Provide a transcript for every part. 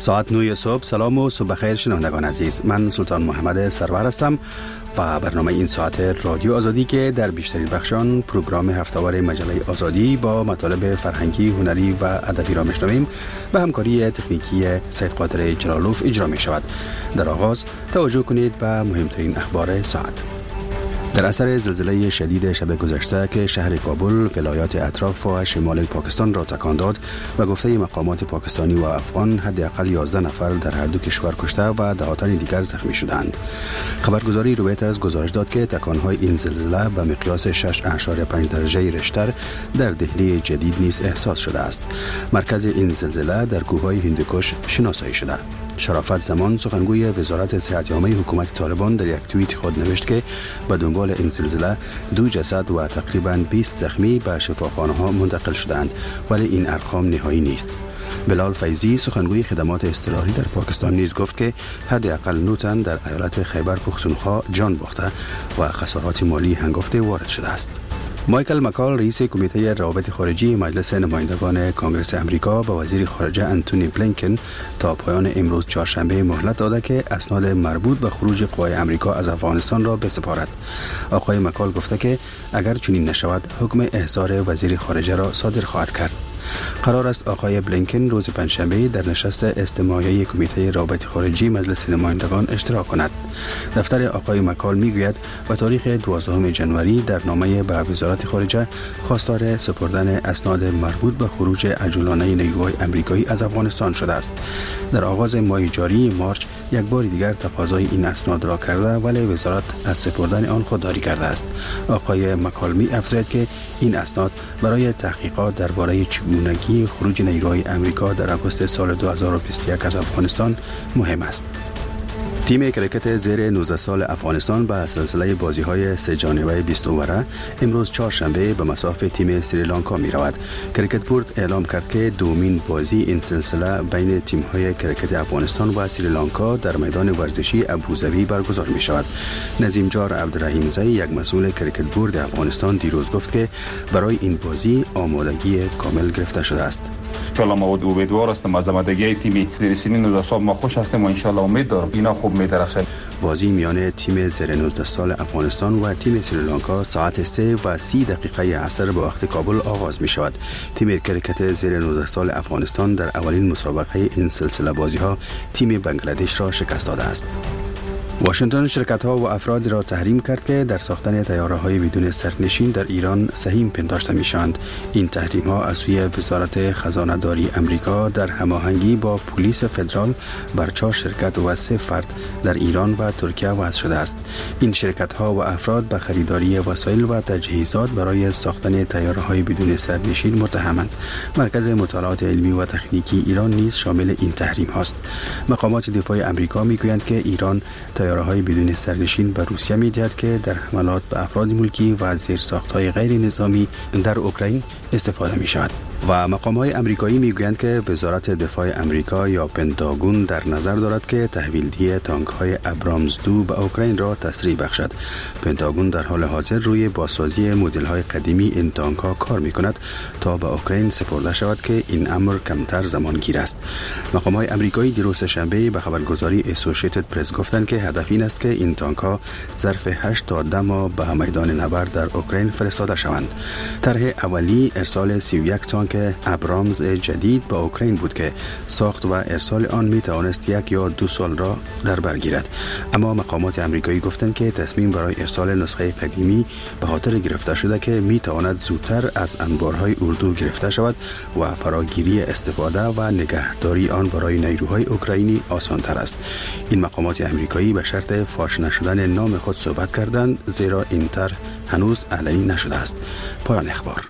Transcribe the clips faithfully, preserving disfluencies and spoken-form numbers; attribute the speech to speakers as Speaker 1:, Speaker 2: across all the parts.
Speaker 1: ساعت نه صبح. سلام و صبح بخیر شنوندگان عزیز، من سلطان محمد سرور هستم و برنامه این ساعت رادیو آزادی که در بیشترین بخشان پروگرام هفته‌وار مجله آزادی با مطالب فرهنگی، هنری و ادبی را میشنویم به همکاری تکنیکی سید قادر جلالوف اجرا می شود. در آغاز توجه کنید به مهمترین اخبار ساعت. در اثر زلزله شدید شب گذشته که شهر کابل، ولایات اطراف و شمال پاکستان را تکان داد و گفته مقامات پاکستانی و افغان حداقل یازده نفر در هر دو کشور کشته و ده تن دیگر زخمی شدند. خبرگزاری رویترز گزارش داد که تکانهای این زلزله به مقیاس شش اعشاری پنج درجه ریشتر در دهلی جدید نیز احساس شده است. مرکز این زلزله در کوههای هندوکش شناسایی شده. شرافت زمان، سخنگوی وزارت صحت عامه حکومت طالبان، در یک توییت خود نوشت که به دنبال این زلزله دو جسد و تقریباً بیست زخمی به شفاخانه‌ها منتقل شدند، ولی این ارقام نهایی نیست. بلال فیضی، سخنگوی خدمات اضطراری در پاکستان، نیز گفت که حداقل نه تن در ایالت خیبر پختونخوا جان باخته و خسارات مالی هنگفته وارد شده است. مایکل مکال، رئیس کمیته روابط خارجی مجلس نمایندگان کانگرس امریکا، به وزیر خارجه انتونی بلینکن تا پایان امروز چهارشنبه مهلت داده که اسناد مربوط به خروج قوای امریکا از افغانستان را بسپارد. آقای مکال گفته که اگر چنین نشود حکم احضار وزیر خارجه را صادر خواهد کرد. قرار است آقای بلینکن روز پنجشنبه در نشست استماعی کمیته روابط خارجی مجلس نمایندگان اشتراک کند. دفتر آقای مکال میگوید به تاریخ دوازدهم ژانویه در نامه به وزارت خارجه خواستار سپردن اسناد مربوط به خروج عجولانه نیروهای آمریکایی از افغانستان شده است. در آغاز ماه جاری مارچ یک بار دیگر تقاضای این اسناد را کرده، ولی وزارت از سپردن آن خودداری کرده است. آقای مکال می افزاید که این اسناد برای تحقیقات درباره چگونگی خروج نیروهای آمریکا در آگوست سال دو هزار و بیست و یک از افغانستان مهم است. تیم کرکت زیر نوزده سال افغانستان به سلسله بازی‌های سه جانبه بیست اووره امروز چهارشنبه به مصاف تیم سریلانکا می رود. کرکت بورد اعلام کرد که دومین بازی این سلسله بین تیم‌های کرکت افغانستان و سریلانکا در میدان ورزشی ابوظبی برگزار می شود. نظیم جار عبدالرحیم زی، یک مسئول کرکت بورد افغانستان، دیروز گفت که برای این بازی آمادگی کامل گرفته شده است.
Speaker 2: انشالله ما امیدوار هستیم از آمادگی تیم زیر سن نوزده سال ما خوش هستیم و انشالله امید دارم اینا خوب می‌درخشند.
Speaker 1: بازی میان تیم زیر نوزده سال افغانستان و تیم سریلانکا ساعت سه و سی دقیقه عصر به وقت کابل آغاز می شود. تیم کرکت زیر نوزده سال افغانستان در اولین مسابقه این سلسله بازی ها تیم بنگلادش را شکست داده است. واشنگتن شرکت‌ها و افرادی را تحریم کرد که در ساختن طیاره‌های بدون سرنشین در ایران سهیم پنداشته می‌شوند. این تحریم‌ها از سوی وزارت خزانه‌داری امریکا در هماهنگی با پلیس فدرال بر چهار شرکت و سه فرد در ایران و ترکیه وضع شده است. این شرکت‌ها و افراد به خریداری وسایل و تجهیزات برای ساختن طیاره‌های بدون سرنشین متهمند. مرکز مطالعات علمی و تکنیکی ایران نیز شامل این تحریم هاست. مقامات دفاع امریکا می‌گویند که ایران طیاره‌های بدون سرنشین به روسیه می‌دهد که در حملات به افراد ملکی و زیرساخت‌های غیر نظامی در اوکراین استفاده می‌شود. و مقام‌های آمریکایی می‌گویند که وزارت دفاع آمریکا یا پنتاگون در نظر دارد که تحویل‌دهی تانک‌های ابرامز دو به اوکراین را تسریع بخشد. پنتاگون در حال حاضر روی بازسازی مدل‌های قدیمی این تانک‌ها کار می‌کند تا به اوکراین سپرده شود که این امر کمتر زمانگیر است. مقام‌های آمریکایی دیروز شنبه به خبرگزاری اسوسییتد پرس گفتند که هدف این است که این تانک‌ها ظرف هشت تا ده ماه به میدان نبرد در اوکراین فرستاده شوند. طرح اولی ارسال سی و یک تانک ابرامز جدید به اوکراین بود که ساخت و ارسال آن می توانست یک یا دو سال را در بر گیرد، اما مقامات آمریکایی گفتند که تصمیم برای ارسال نسخه قدیمی به خاطر گرفته شده که می تواند زودتر از انبارهای اردو گرفته شود و فراگیری استفاده و نگهداری آن برای نیروهای اوکراینی آسان تر است. این مقامات آمریکایی به شرط فاش نشدن نام خود صحبت کردند، زیرا این طرح هنوز اعلانی نشده است. پایان اخبار.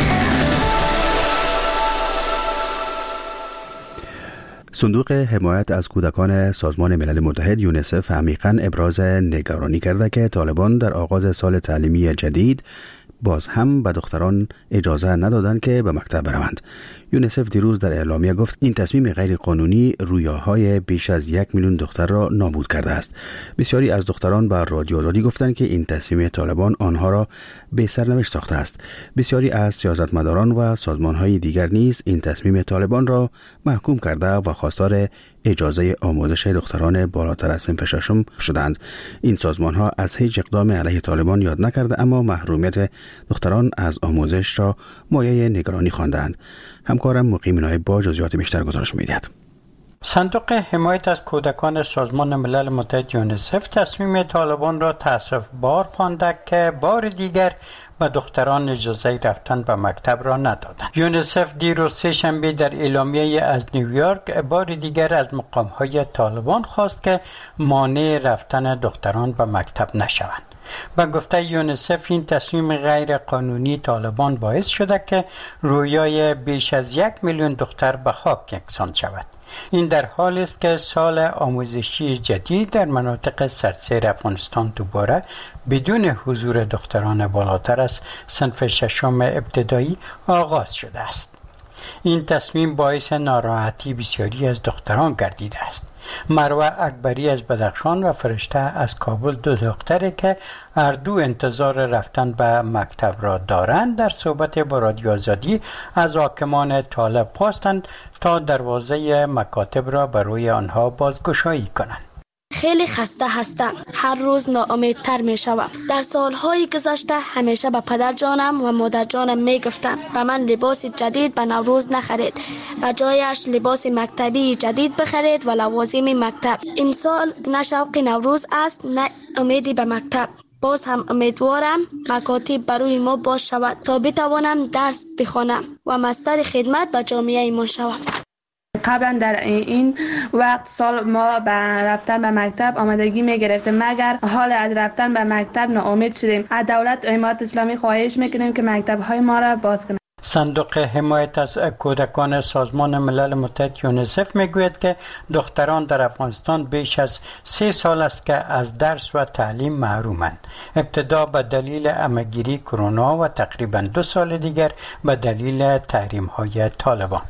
Speaker 1: صندوق حمایت از کودکان سازمان ملل متحد یونیسف عمیقاً ابراز نگرانی کرده که طالبان در آغاز سال تعلیمی جدید باز هم به دختران اجازه ندادند که به مکتب بروند. یونیسف دیروز در اعلامیه گفت این تصمیم غیر قانونی رویاهای بیش از یک میلیون دختر را نابود کرده است. بسیاری از دختران به رادیو آزادی گفتند که این تصمیم طالبان آنها را به سرنوشت ساخته است. بسیاری از سیاستمداران و سازمانهای دیگر نیز این تصمیم طالبان را محکوم کرده و خواستار اجازه آموزش دختران بالاتر از صنف ششم شدند. این سازمان ها از هیچ اقدام علیه طالبان یاد نکرده، اما محرومیت دختران از آموزش را مایه نگرانی خواندند. همکارم مقیم نایب جزئیات بیشتر گزارش می‌دهد.
Speaker 3: صندوق حمایت از کودکان سازمان ملل متحد یونیسف تصمیم طالبان را تأسف‌بار خوانده که بار دیگر و دختران اجازه رفتن به مکتب را ندادند. یونیسف دیروز سه شنبه در اعلامیه از نیویورک بار دیگر از مقام‌های طالبان خواست که مانع رفتن دختران به مکتب نشوند. با گفته یونیسف این تصمیم غیر قانونی طالبان باعث شده که رویای بیش از یک میلیون دختر به خاک یکسان شود. این در حالی است که سال آموزشی جدید در مناطق سراسر افغانستان دوباره بدون حضور دختران بالاتر از صنف ششم ابتدایی آغاز شده است. این تصمیم باعث ناراحتی بسیاری از دختران گردیده است. مروه اکبری از بدخشان و فرشته از کابل، دو دختری که هر دو انتظار رفتن به مکتب را دارند، در صحبت با رادیو آزادی از حاکمان طالب خواستند تا دروازه مکاتب را برای آنها بازگشایی کنند.
Speaker 4: خیلی خسته هستم. هر روز ناامیدتر می شوم. در سالهای گذشته همیشه به پدر جانم و مادر جانم می گفتم و من لباس جدید به نوروز نخرید و جایش لباس مکتبی جدید بخرید و لوازم مکتب. این سال نه شوق نوروز است نه امیدی به مکتب. باز هم امیدوارم مکاتب برای ما باز شود تا بتوانم درس بخوانم و مستر خدمت به جامعه ایمان شوم.
Speaker 5: قبلا در این وقت سال ما به رفتن به مکتب آمادگی می گرفتیم، مگر حال از رفتن به مکتب ناامید شدیم. از دولت امارت اسلامی خواهش میکنیم که مکتب های ما را باز کنند.
Speaker 3: صندوق حمایت از کودکان سازمان ملل متحد یونیسف میگوید که دختران در افغانستان بیش از سه سال است که از درس و تعلیم محرومند. ابتدا به دلیل همه‌گیری کرونا و تقریبا دو سال دیگر به دلیل تحریم های طالبان.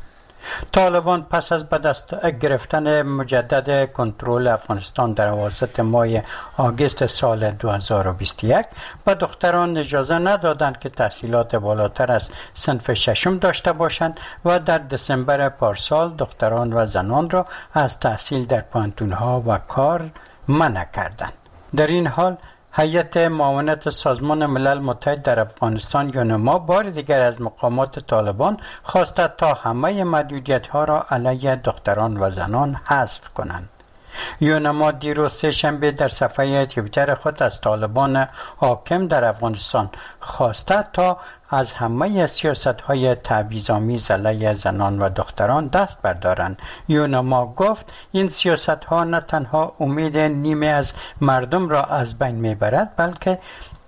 Speaker 3: طالبان پس از به دست گرفتن مجدد کنترل افغانستان در اواسط ماه آگوست سال دو هزار و بیست و یک به دختران اجازه ندادند که تحصیلات بالاتر از صنف ششم داشته باشند و در دسامبر پارسال دختران و زنان را از تحصیل در پانتونها و کار منع کردند. در این حال هیئت معاونت سازمان ملل متحد در افغانستان یونما بار دیگر از مقامات طالبان خواسته تا همه محدودیت‌ها را علیه دختران و زنان حذف کنند. یونما دیروز سه شنبه در صفحه توییتر خود از طالبان حاکم در افغانستان خواسته تا از همه سیاست‌های تبعیض‌آمیز علیه زنان و دختران دست بردارند. یونما گفت این سیاست‌ها نه تنها امید نیمه از مردم را از بین میبرد، بلکه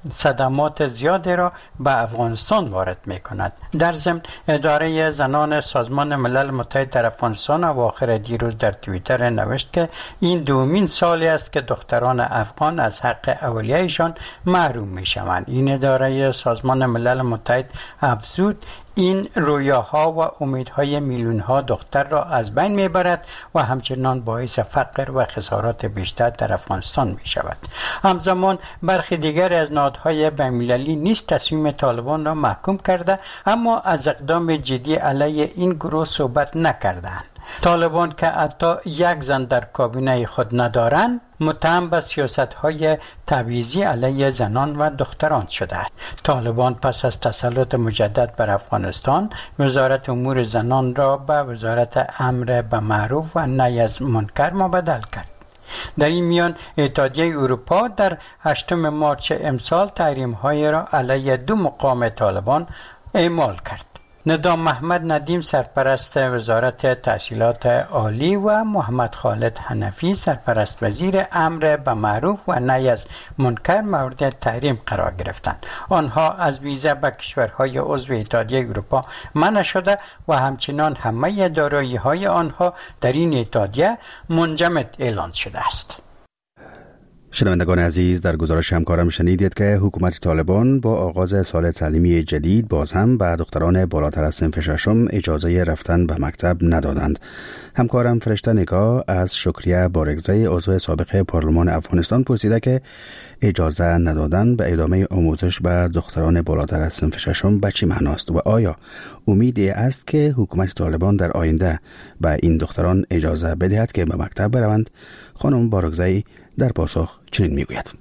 Speaker 3: صدمات زیادی را به افغانستان وارد می کند. در ضمن اداره زنان سازمان ملل متحد در افغانستان اواخر دیروز در توییتر نوشت که این دومین سالی است که دختران افغان از حق اولیه‌شان محروم می شوند. این اداره سازمان ملل متحد افزود این رویاها و امیدهای میلیون‌ها دختر را از بین میبرد و همچنان باعث فقر و خسارات بیشتر در افغانستان می شود. همزمان برخی دیگر از نهادهای بین‌المللی نیز تصمیم طالبان را محکوم کرده، اما از اقدام جدی علیه این گروه صحبت نکردند. طالبان که حتی یک زن در کابینه خود ندارند، متهم به سیاست‌های تبعیضی علیه زنان و دختران شده است. طالبان پس از تسلط مجدد بر افغانستان وزارت امور زنان را به وزارت امر به معروف و نهی از منکر مبدل کرد. در این میان اتحادیه اروپا در هشتم مارس امسال تحریم‌های را علیه دو مقام طالبان اعمال کرد. ندام محمد ندیم سرپرست وزارت تحصیلات عالی و محمد خالد حنفی سرپرست وزیر امر به معروف و نهی از منکر مورد تحریم قرار گرفتند. آنها از ویزا به کشورهای عضو اتحادیه اروپا منع شده و همچنان همه دارایی‌های آنها در این اتحادیه منجمد اعلان شده است.
Speaker 1: شنوندگان عزیز، در گزارش همکارم شنیدید که حکومت طالبان با آغاز سال تعلیمی جدید باز هم به دختران بالاتر از صنف ششم اجازه رفتن به مکتب ندادند. همکارم فرشته نگاه از شکریه بارگزی عضو سابق پارلمان افغانستان پرسیده که اجازه ندادن به ادامه آموزش به دختران بالاتر از صنف ششم به چه معناست و آیا امیدی است که حکومت طالبان در آینده به این دختران اجازه بدهد که به مکتب بروند؟ خانم بارگزی در پاسخ چنین میگوید: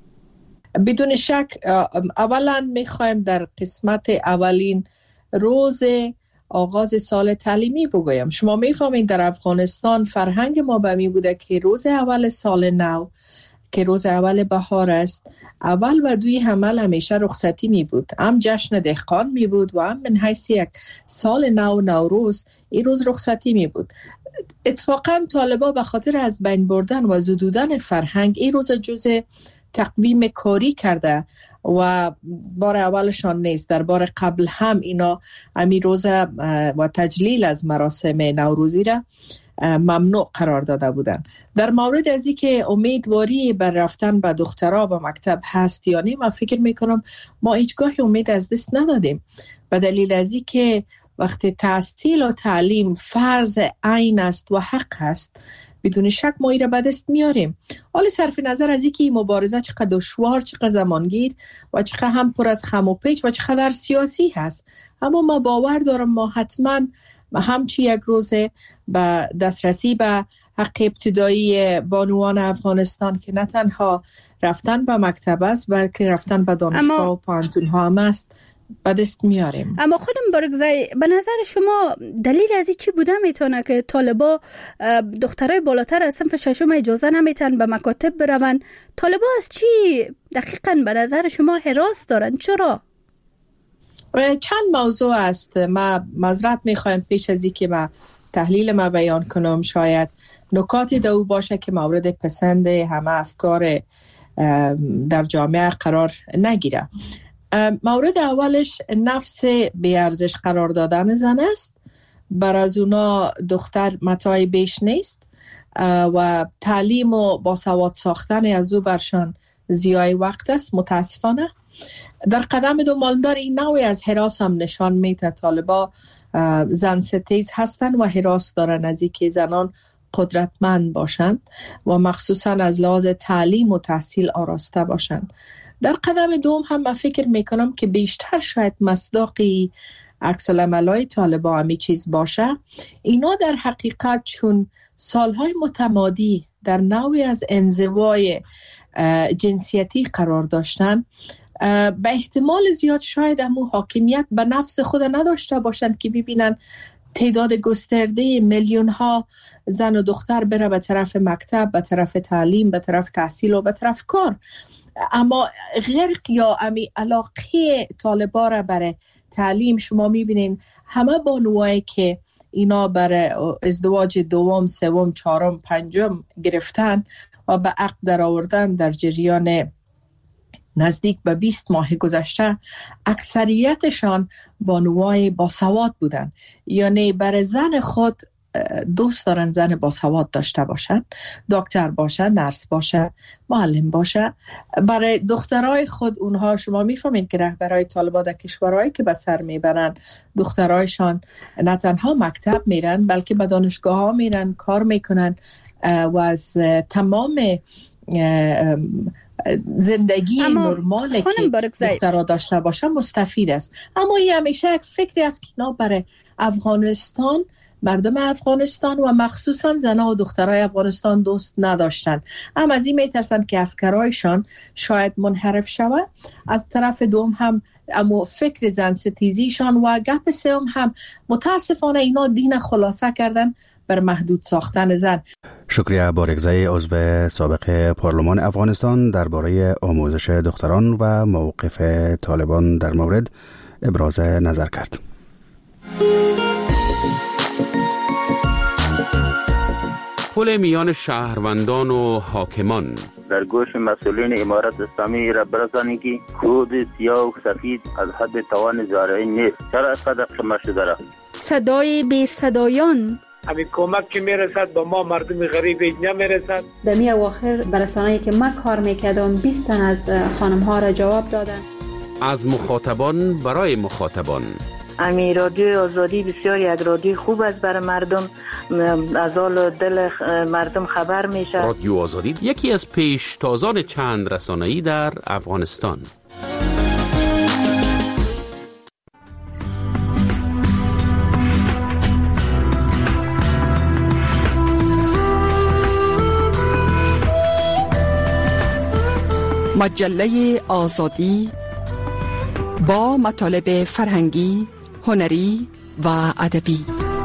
Speaker 6: بدون شک اولا میخوایم در قسمت اولین روز آغاز سال تعلیمی بگویم. شما میفهمین در افغانستان فرهنگ ما به می بوده که روز اول سال نو که روز اول بهار است، اول و دوی حمل همیشه رخصتی می بود، هم جشن دهقان می بود و هم من حیث یک سال نو نوروز این روز رخصتی می بود. اتفاقا طالبا به خاطر از بین بردن و زدودن فرهنگ این روز جزء تقویم کاری کرده و بار اولشان نیست. در بار قبل هم اینا امی روز و تجلیل از مراسم نوروزی را ممنوع قرار داده بودن. در مورد از این که امیدواری بر رفتن به دخترها به مکتب هست یا نه، من فکر میکنم ما هیچگاه امید از دست ندادیم، به دلیل از این که وقتی تحصیل و تعلیم فرض عین است و حق است، بدون شک ما این را به دست میاریم. حالا صرف نظر از اینکه این مبارزه چقدر دشوار، چقدر زمانگیر و چقدر هم پر از خم و پیچ و چقدر سیاسی هست، اما ما باور دارم ما حتما همچی یک روز به دسترسی به حق ابتدایی بانوان افغانستان که نه تنها رفتن به مکتب است بلکه رفتن به دانشگاه اما... و پانتون ها هم است به دست میاریم.
Speaker 7: اما خانم بارگزی، به نظر شما دلیل از این چی بوده میتونه که طالبا دخترای بالاتر از صنف ششم اجازه نمیتن به مکاتب برون؟ طالبا از چی دقیقاً به نظر شما هراس دارن؟ چرا؟
Speaker 6: چند موضوع است. ما معذرت میخوایم پیش از این که ما تحلیل ما بیان کنم، شاید نکات دو باشه که مورد پسند همه افکار در جامعه قرار نگیره. مورد اولش نفس بیارزش قرار دادن زن است. بر از اونا دختر متاع بیش نیست و تعلیم و باسواد ساختن از او برشان ضیاع وقت است. متاسفانه در قدم دو مالدار این نوعی از هراس هم نشان میده طالبا زن ستیز هستند و هراس دارن از اینکه زنان قدرتمند باشند و مخصوصا از لحاظ تعلیم و تحصیل آراسته باشند. در قدم دوم هم من فکر میکنم که بیشتر شاید مصداقی عکس العملای طالبا همی چیز باشه. اینا در حقیقت چون سالهای متمادی در نوعی از انزوای جنسیتی قرار داشتن، به احتمال زیاد شاید همون حاکمیت به نفس خود نداشته باشند که ببینن تعداد گسترده میلیون ها زن و دختر بره به طرف مکتب، به طرف تعلیم، به طرف تحصیل و به طرف کار. اما غرق یا امی علاقه طالبا را برای تعلیم شما میبینین همه بانوایی که اینا برای ازدواج دوم، سوم، چهارم، پنجم گرفتن و به عقد در آوردن در جریان نزدیک به بیست ماه گذشته، اکثریتشان بانوای باسواد بودن. یعنی برای زن خود دوست دارن زن باسواد داشته باشن، دکتر باشه، نرس باشه، معلم باشه. برای دخترای خود اونها شما میفهمین که رهبرای طالبان در کشورهایی که به سر میبرن دخترایشان نه تنها مکتب میرن بلکه به دانشگاه ها میرن، کار میکنن و از تمام زندگی نرمالی که دخترها داشته باشن مستفید است. اما این همیشه یک فکری است که اینا برای افغانستان، مردم افغانستان و مخصوصا زنها و دخترای افغانستان دوست نداشتن. هم از این میترسن که اسکرایشان شاید منحرف شود. از طرف دوم هم اما فکر زن ستیزیشان و گپ سوم هم متاسفانه اینا دین خلاصه کردن بر محدود ساختن زن.
Speaker 1: شکریه بارگزی عضو سابق پارلمان افغانستان درباره آموزش دختران و موقف طالبان در مورد ابراز نظر کرد.
Speaker 8: پل میان شهروندان و حاکمان
Speaker 9: در گوش مسئولین امارت اسلامی را برسانید که کود سیاه و سفید از حد توان زارعین نیست. چرا از قدر شما شده را؟
Speaker 7: صدای بی صدایان
Speaker 10: همین کمک که میرسد با ما مردم غریب اینجا میرسد.
Speaker 11: در می اواخر برسانه‌ای که من کار میکردم بیست تن از خانم ها را جواب دادن.
Speaker 8: از مخاطبان برای مخاطبان.
Speaker 12: امی رادیو آزادی بسیار یک رادیو خوب است برای مردم، از حال دل مردم خبر میشه.
Speaker 8: رادیو آزادی یکی از پیشتازان چند رسانه‌ای در افغانستان.
Speaker 13: مجله آزادی با مطالب فرهنگی، هنری و ادبی.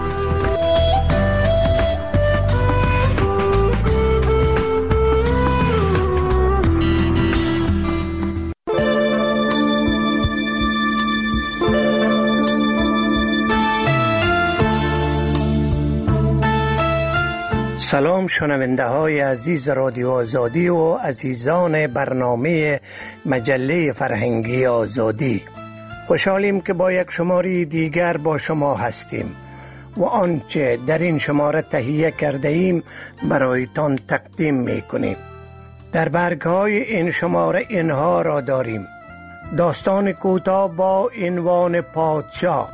Speaker 14: سلام شنونده های عزیز رادیو آزادی و عزیزان برنامه مجله فرهنگی آزادی. خوشحالیم که با یک شماره دیگر با شما هستیم و آنچه در این شماره تهیه کرده ایم برایتان تقدیم می کنیم. در برگهای این شماره اینها را داریم: داستان کوتاه با عنوان پادشاه.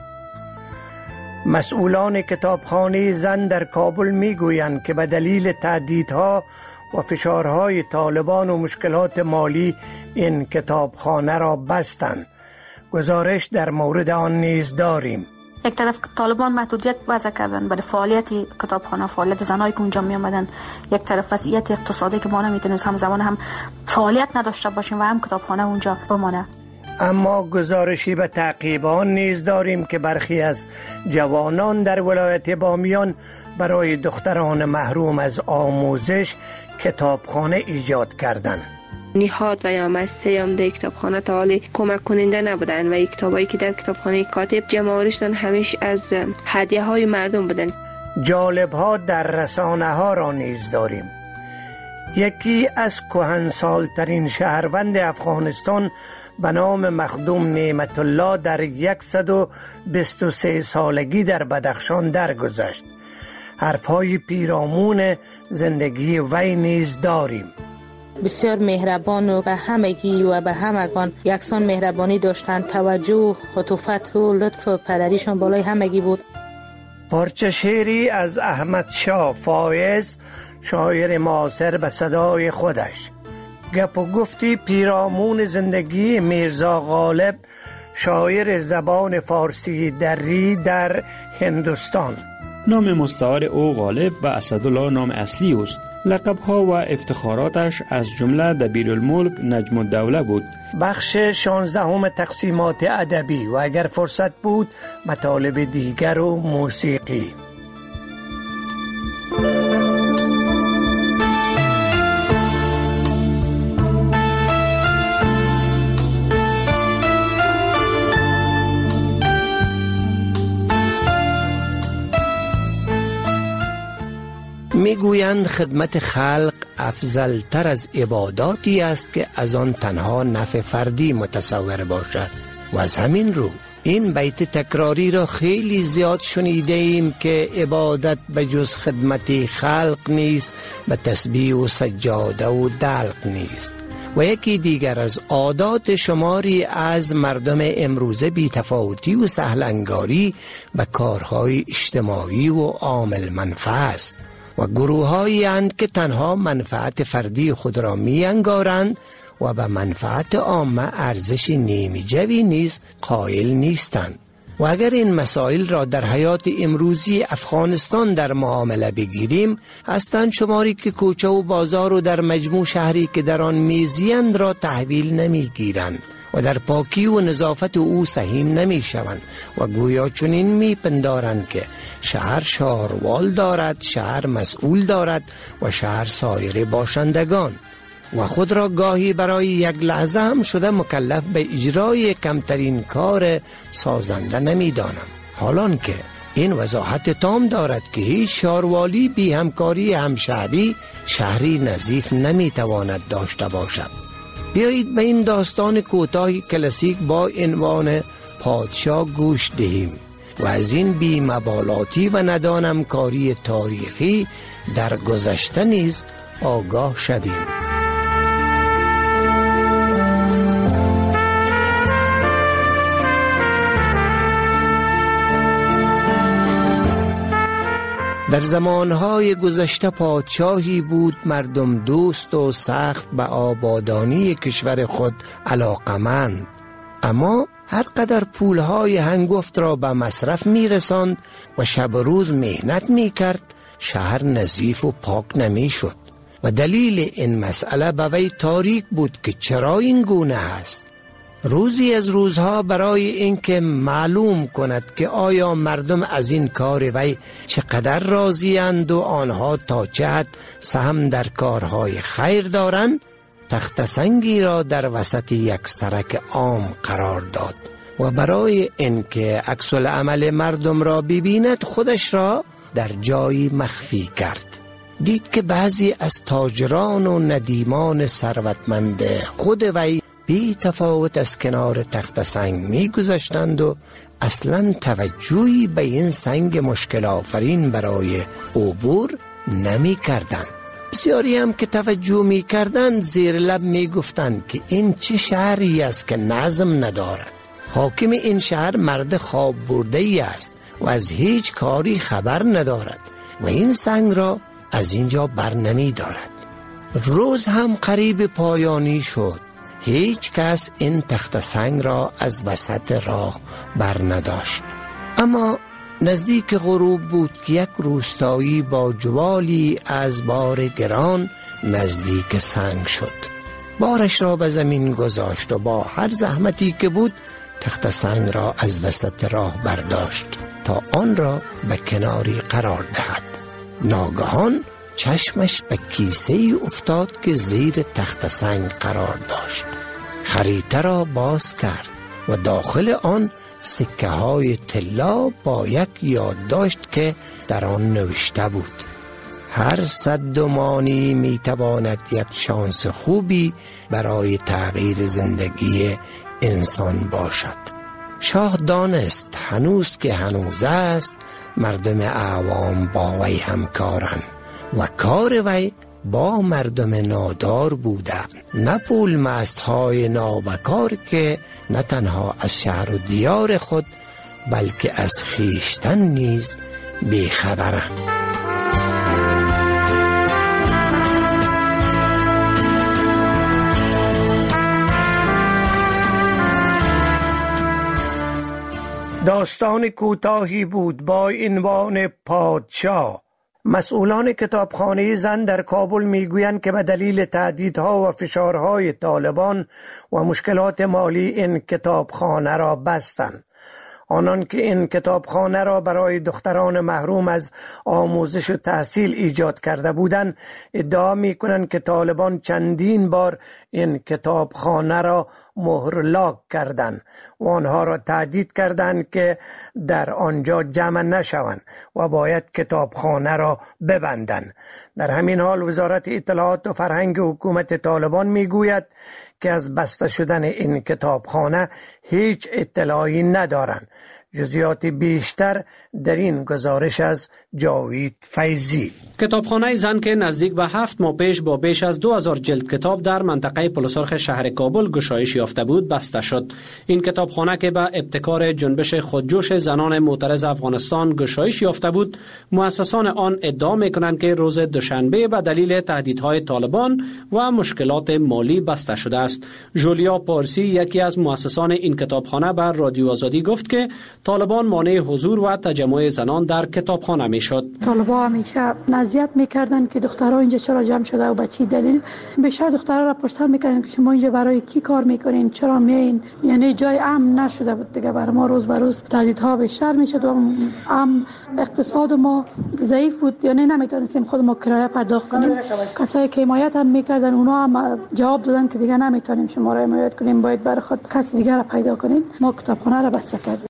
Speaker 14: مسئولان کتابخانه زن در کابل می گویند که به دلیل تهدیدها و فشارهای طالبان و مشکلات مالی این کتابخانه را بستند. گزارش در مورد آن نیز داریم.
Speaker 15: یک طرف طالبان محدودیت وضع کردن برای فعالیت کتابخانه، فعالیت زنایی که اونجا می آمدن. یک طرف وضعیت اقتصادی که ما نمیتونیم همزمان هم فعالیت نداشته باشیم و هم کتابخانه اونجا بمانه.
Speaker 14: اما گزارشی به تعقیب آن نیز داریم که برخی از جوانان در ولایت بامیان برای دختران محروم از آموزش کتابخانه ایجاد کردند.
Speaker 16: نهاد و یا مؤسسه یا در کتابخانه تا حالی کمک کننده نبودن و کتابایی که در کتابخانه کاتب جمع آوریشتن همیشه از هدیه های مردم بودن.
Speaker 14: جالب ها در رسانه ها را نیز داریم. یکی از کهنسال ترین شهروند افغانستان به نام مخدوم نعمت الله در صد و بیست و سه سالگی در بدخشان درگذشت. حرفهای پیرامون زندگی وی نیز داریم.
Speaker 17: بسیار مهربان و به همگی و به همگان یکسان مهربانی داشتند. توجه، عطوفت و لطف و پدریشان بالای همگی بود.
Speaker 14: پارچه شعری از احمد شاه فایز، شاعر معاصر، به صدای خودش. گپ و گفتی پیرامون زندگی میرزا غالب، شاعر زبان فارسی دری در هندوستان.
Speaker 18: نام مستعار او غالب و اسدالله نام اصلی است. لقب‌ها و افتخاراتش از جمله دبیرالملک، نجم الدوله بود.
Speaker 14: بخش شانزدهم تقسیمات ادبی و اگر فرصت بود مطالب دیگر و موسیقی. میگویند خدمت خلق افضل تر از عباداتی است که از آن تنها نفع فردی متصور باشد و از همین رو این بیت تکراری را خیلی زیاد شنیده ایم که عبادت به جز خدمت خلق نیست، به تسبیح و سجاده و دلق نیست. و یکی دیگر از عادات شماری از مردم امروزه بی تفاوتی و سهل انگاری به کارهای اجتماعی و عامل منفعه است و گروه‌هایی اند که تنها منفعت فردی خود را می انگارند و به منفعت عامه ارزش نیمی جوی نیز قائل نیستند. و اگر این مسائل را در حیات امروزی افغانستان در معامله بگیریم، هستند شماری که کوچه و بازار و در مجموع شهری که در آن میزیند را تحویل نمی گیرند و در پاکی و نظافت او سهیم نمی شوند و گویا چنین می پندارند که شهر شهروال دارد، شهر مسئول دارد و شهر سایر باشندگان و خود را گاهی برای یک لحظه هم شده مکلف به اجرای کمترین کار سازنده نمی دانم. حالان که این وضاحت تام دارد که هیچ شهروالی بی همکاری همشهری شهری نظیف نمی تواند داشته باشد. بیایید به این داستان کوتاه کلاسیک با عنوان پادشاه گوش دهیم. و از این بی‌مبالاتی و ندانمکاری تاریخی در گذشته نیز آگاه شویم. در زمانهای گذشته پادشاهی بود مردم دوست و سخت به آبادانی کشور خود علاقمند، اما هر قدر پولهای هنگفت را به مصرف می رساند و شب و روز مهنت می کرد، شهر نظیف و پاک نمی شد و دلیل این مسئله به وی تاریک بود که چرا این گونه است. روزی از روزها برای اینکه معلوم کند که آیا مردم از این کار وی چقدر راضی اند و آنها تا چه حد سهم در کارهای خیر دارند، تخت سنگی را در وسط یک سرک عام قرار داد و برای اینکه عکس العمل مردم را ببیند خودش را در جایی مخفی کرد. دید که بعضی از تاجران و ندیمان ثروتمند خود وی بی تفاوت از کنار تخت سنگ می گذشتند و اصلا توجهی به این سنگ مشکل آفرین برای عبور نمی کردند. بسیاری هم که توجه می کردند زیر لب می گفتند که این چه شهری است که نظم ندارد. حاکم این شهر مرد خواب برده ای است و از هیچ کاری خبر ندارد و این سنگ را از اینجا بر نمی دارد. روز هم قریب پایانی شد. هیچ کس این تخت سنگ را از وسط راه بر نداشت. اما نزدیک غروب بود که یک روستایی با جوالی از بار گران نزدیک سنگ شد. بارش را به زمین گذاشت و با هر زحمتی که بود تخت سنگ را از وسط راه برداشت تا آن را به کناری قرار دهد. ناگهان چشمش به کیسه ای افتاد که زیر تخت سنگ قرار داشت. خریطه را باز کرد و داخل آن سکه های طلا با یک یادداشت که در آن نوشته بود: هر صد دومانی می تواند یک شانس خوبی برای تغییر زندگی انسان باشد. شاه دانست هنوز که هنوز است مردم عوام با وی همکارند و کار وی با مردم نادار بوده، نه پول مست های نابکار که نه تنها از شهر و دیار خود بلکه از خیشتن نیز بیخبرند. داستان کوتاهی بود با عنوان پادشاه. مسئولان کتابخانه زن در کابل میگویند که به دلیل تهدیدها و فشارهای طالبان و مشکلات مالی این کتابخانه را بستند. آنان که این کتابخانه را برای دختران محروم از آموزش و تحصیل ایجاد کرده بودند ادعا میکنند که طالبان چندین بار این کتابخانه را مهرلاک کردند و آنها را تهدید کردند که در آنجا جمع نشوند و باید کتابخانه را ببندند. در همین حال وزارت اطلاعات و فرهنگ حکومت طالبان میگوید که از بسته شدن این کتابخانه هیچ اطلاعی ندارند. جزئیات بیشتر در این گزارش از جاوید فیضی.
Speaker 19: کتابخانه زن که نزدیک به هفت ماه پیش با بیش از دو هزار جلد کتاب در منطقه پلسرخ شهر کابل گشایش یافته بود بسته شد. این کتابخانه که به ابتکار جنبش خودجوش زنان معترض افغانستان گشایش یافته بود، مؤسسان آن ادعا می‌کنند که روز دوشنبه به دلیل تهدیدهای طالبان و مشکلات مالی بسته شده است. جولیا پارسی یکی از مؤسسان این کتابخانه به رادیو آزادی گفت که طالبان مانع حضور و تجمع زنان در کتابخانه میشد.
Speaker 20: طالبان همیشه نزیت میکردن که دخترها اینجا چرا جمع شده و به چه دلیل. بیشتر دخترها را پرسان میکردن که شما اینجا برای کی کار میکنین، چرا میین. یعنی جای امن نشده بود دیگه. برای ما روز به روز تهدیدها بیشتر میشد و ام اقتصاد ما ضعیف بود، یعنی نمیتونستیم خود ما کرایه پرداخت کنیم. کسایی که حمایت هم میکردن اونا هم جواب دادن که دیگه نمیتونیم شما را حمایت کنیم، باید برای خود کسی دیگر را پیدا کنین. ما کتابخانه را بسته کردیم.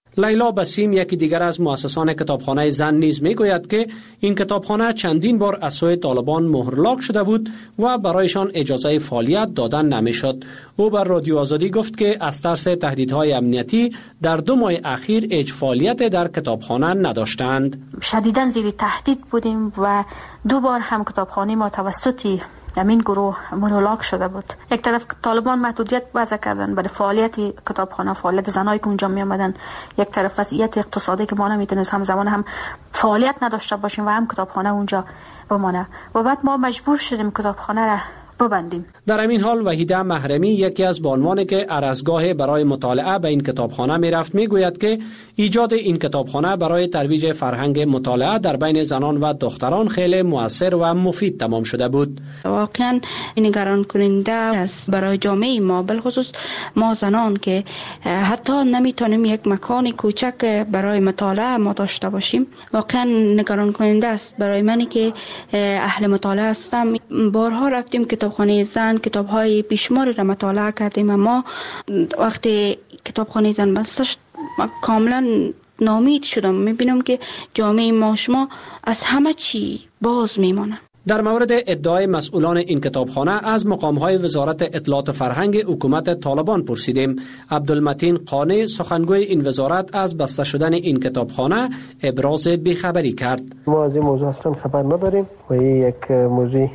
Speaker 19: لیلا بسیم یکی دیگر از مؤسسان کتابخانه زن نیز میگوید که این کتابخانه چندین بار از سوی طالبان مهرلاک شده بود و برایشان اجازه فعالیت دادن نمیشد. او بر رادیو آزادی گفت که از ترس تهدیدهای امنیتی در دو ماه اخیر هیچ فعالیت در کتابخانه نداشتند.
Speaker 15: شدیداً زیر تهدید بودیم و دو بار هم کتابخانه ما توسط همین گروه مهرلاک شده بود. یک طرف طالبان محدودیت وضع کردن برای فعالیت کتابخانه، فعالیت زنایی که اونجا می آمدن، یک طرف وضعیت اقتصادی که ما نمیتونست همزمان هم فعالیت نداشته باشیم و هم کتابخانه اونجا بمانه و بعد ما مجبور شدیم کتابخانه را ببندیم.
Speaker 19: در همین حال وحیده محرمی یکی از بانوانی که عرضگاه برای مطالعه به این کتابخانه میرفت میگوید که ایجاد این کتابخانه برای ترویج فرهنگ مطالعه در بین زنان و دختران خیلی مؤثر و مفید تمام شده بود.
Speaker 21: واقعا نگران کننده است برای جامعه ما، بالخصوص ما زنان که حتی نمیتونیم یک مکان کوچک برای مطالعه ما داشته باشیم. واقعا نگران کننده است برای منی که اهل مطالعه هستم. بارها رفتیم کتابخانه زن، کتاب‌های بیشماری را مطالعه کردیم، اما وقتی کتابخانه زن بسته شد کاملا ناامید شدم. میبینم که جامعه ما شما از همه چی باز میمانه.
Speaker 19: در مورد ادعای مسئولان این کتابخانه از مقام‌های وزارت اطلاعات و فرهنگ حکومت طالبان پرسیدیم. عبدالمتین قانی سخنگوی این وزارت از بسته شدن این کتابخانه ابراز بیخبری کرد.
Speaker 22: ما از این موضوع اصلا خبر نداریم و این یک موضوع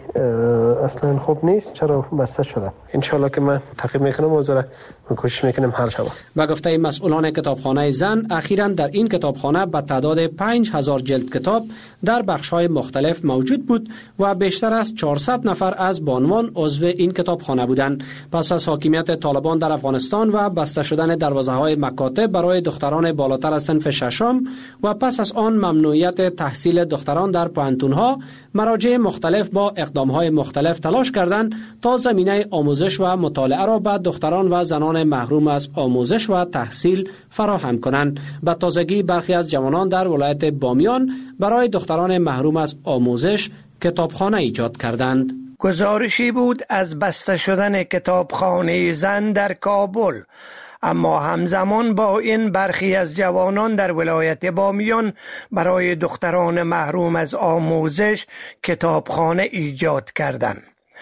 Speaker 22: اصلا خوب نیست. چرا بسته شده؟ ان شاءالله که من تعقیب میکنم موضوع را، کوشش میکنم حل شود.
Speaker 19: با گفته مسئولان کتابخانه زن، اخیراً در این کتابخانه به تعداد پنج هزار جلد کتاب در بخش‌های مختلف موجود بود و بیشتر از چهارصد نفر از بانوان عضو این کتابخانه بودند. پس از حاکمیت طالبان در افغانستان و بسته شدن دروازه‌های مکاتب برای دختران بالاتر از صنف ششم و پس از آن ممنوعیت تحصیل دختران در پوهنتون‌ها، مراجع مختلف با اقدام‌های مختلف تلاش کردند تا زمینه آموزش و مطالعه را به دختران و زنان محروم از آموزش و تحصیل فراهم کنند. به تازگی برخی از جوانان در ولایت بامیان برای دختران محروم از آموزش کتابخانه ایجاد کردند.
Speaker 14: گزارشی بود از بسته شدن کتابخانه زن در کابل، اما همزمان با این برخی از جوانان در ولایت بامیان برای دختران محروم از آموزش کتابخانه ایجاد کردند.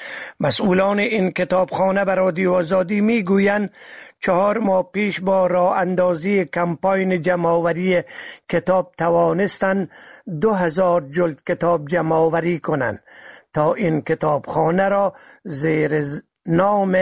Speaker 14: مسئولان این کتابخانه به رادیو آزادی میگویند چهار ماه پیش با راه اندازی کمپاین جمع‌آوری کتاب توانستند دو هزار جلد کتاب جمع‌آوری کنند تا این کتابخانه را زیر نام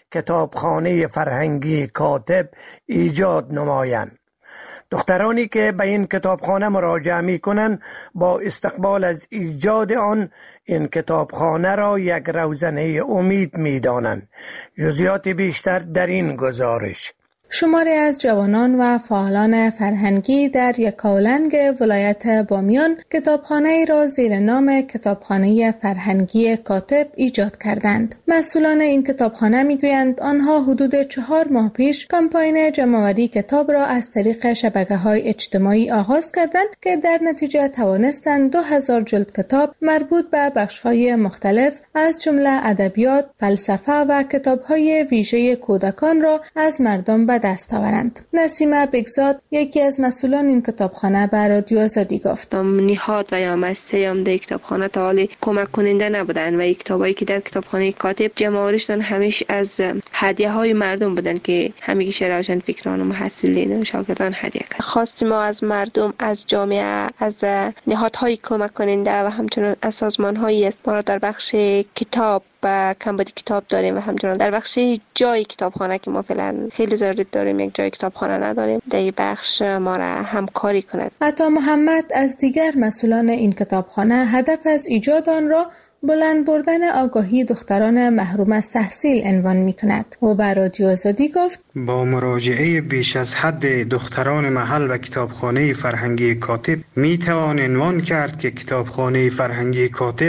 Speaker 14: کتابخانه فرهنگی کاتب ایجاد نمایند. دخترانی که به این کتابخانه مراجعه می کنند با استقبال از ایجاد آن این کتابخانه را یک روزنه امید می دانند. جزئیات بیشتر در این گزارش.
Speaker 23: شماری از جوانان و فعالان فرهنگی در یکاولنگ ولایت بامیان کتابخانه را زیر نام کتابخانه فرهنگی کاتب ایجاد کردند. مسئولان این کتابخانه میگویند آنها حدود چهار ماه پیش کمپاین جمع‌آوری کتاب را از طریق شبکه‌های اجتماعی آغاز کردند که در نتیجه توانستند دو هزار جلد کتاب مربوط به بخش‌های مختلف از جمله ادبیات، فلسفه و کتاب‌های ویژه کودکان را از مردم به دست آورند. نسیمه بگزاد یکی از مسئولان این کتابخانه به رادیو آزادی گفت:
Speaker 16: نهاد و یا مؤسسه هم در کتابخانه تا حالی کمک کننده نبودن و این کتابایی که در کتابخانه کاتب جمع آوریشتن همیشه از هدیه های مردم بودن که همیشه روشن فکران و محصلین و شاگردان هدیه کرد. خواستیم ما از مردم، از جامعه، از نهادهای کمک کننده و همچنین از سازمان‌هایی است ما را در بخش کتاب و کمبودی کتاب داریم و همچنین در بخش جای کتابخانه که ما فعلا خیلی ضرورت داریم یک جای کتابخانه نداریم، در این بخش ما را همکاری کند.
Speaker 23: عطا محمد از دیگر مسئولان این کتابخانه هدف از ایجاد آن را بلند بردن آگاهی دختران محروم از تحصیل عنوان می کند و بر رادیو آزادی گفت:
Speaker 24: با مراجعه بیش از حد دختران محل و کتابخانه فرهنگی کاتب می توان عنوان کرد که کتابخانه فرهنگی کاتب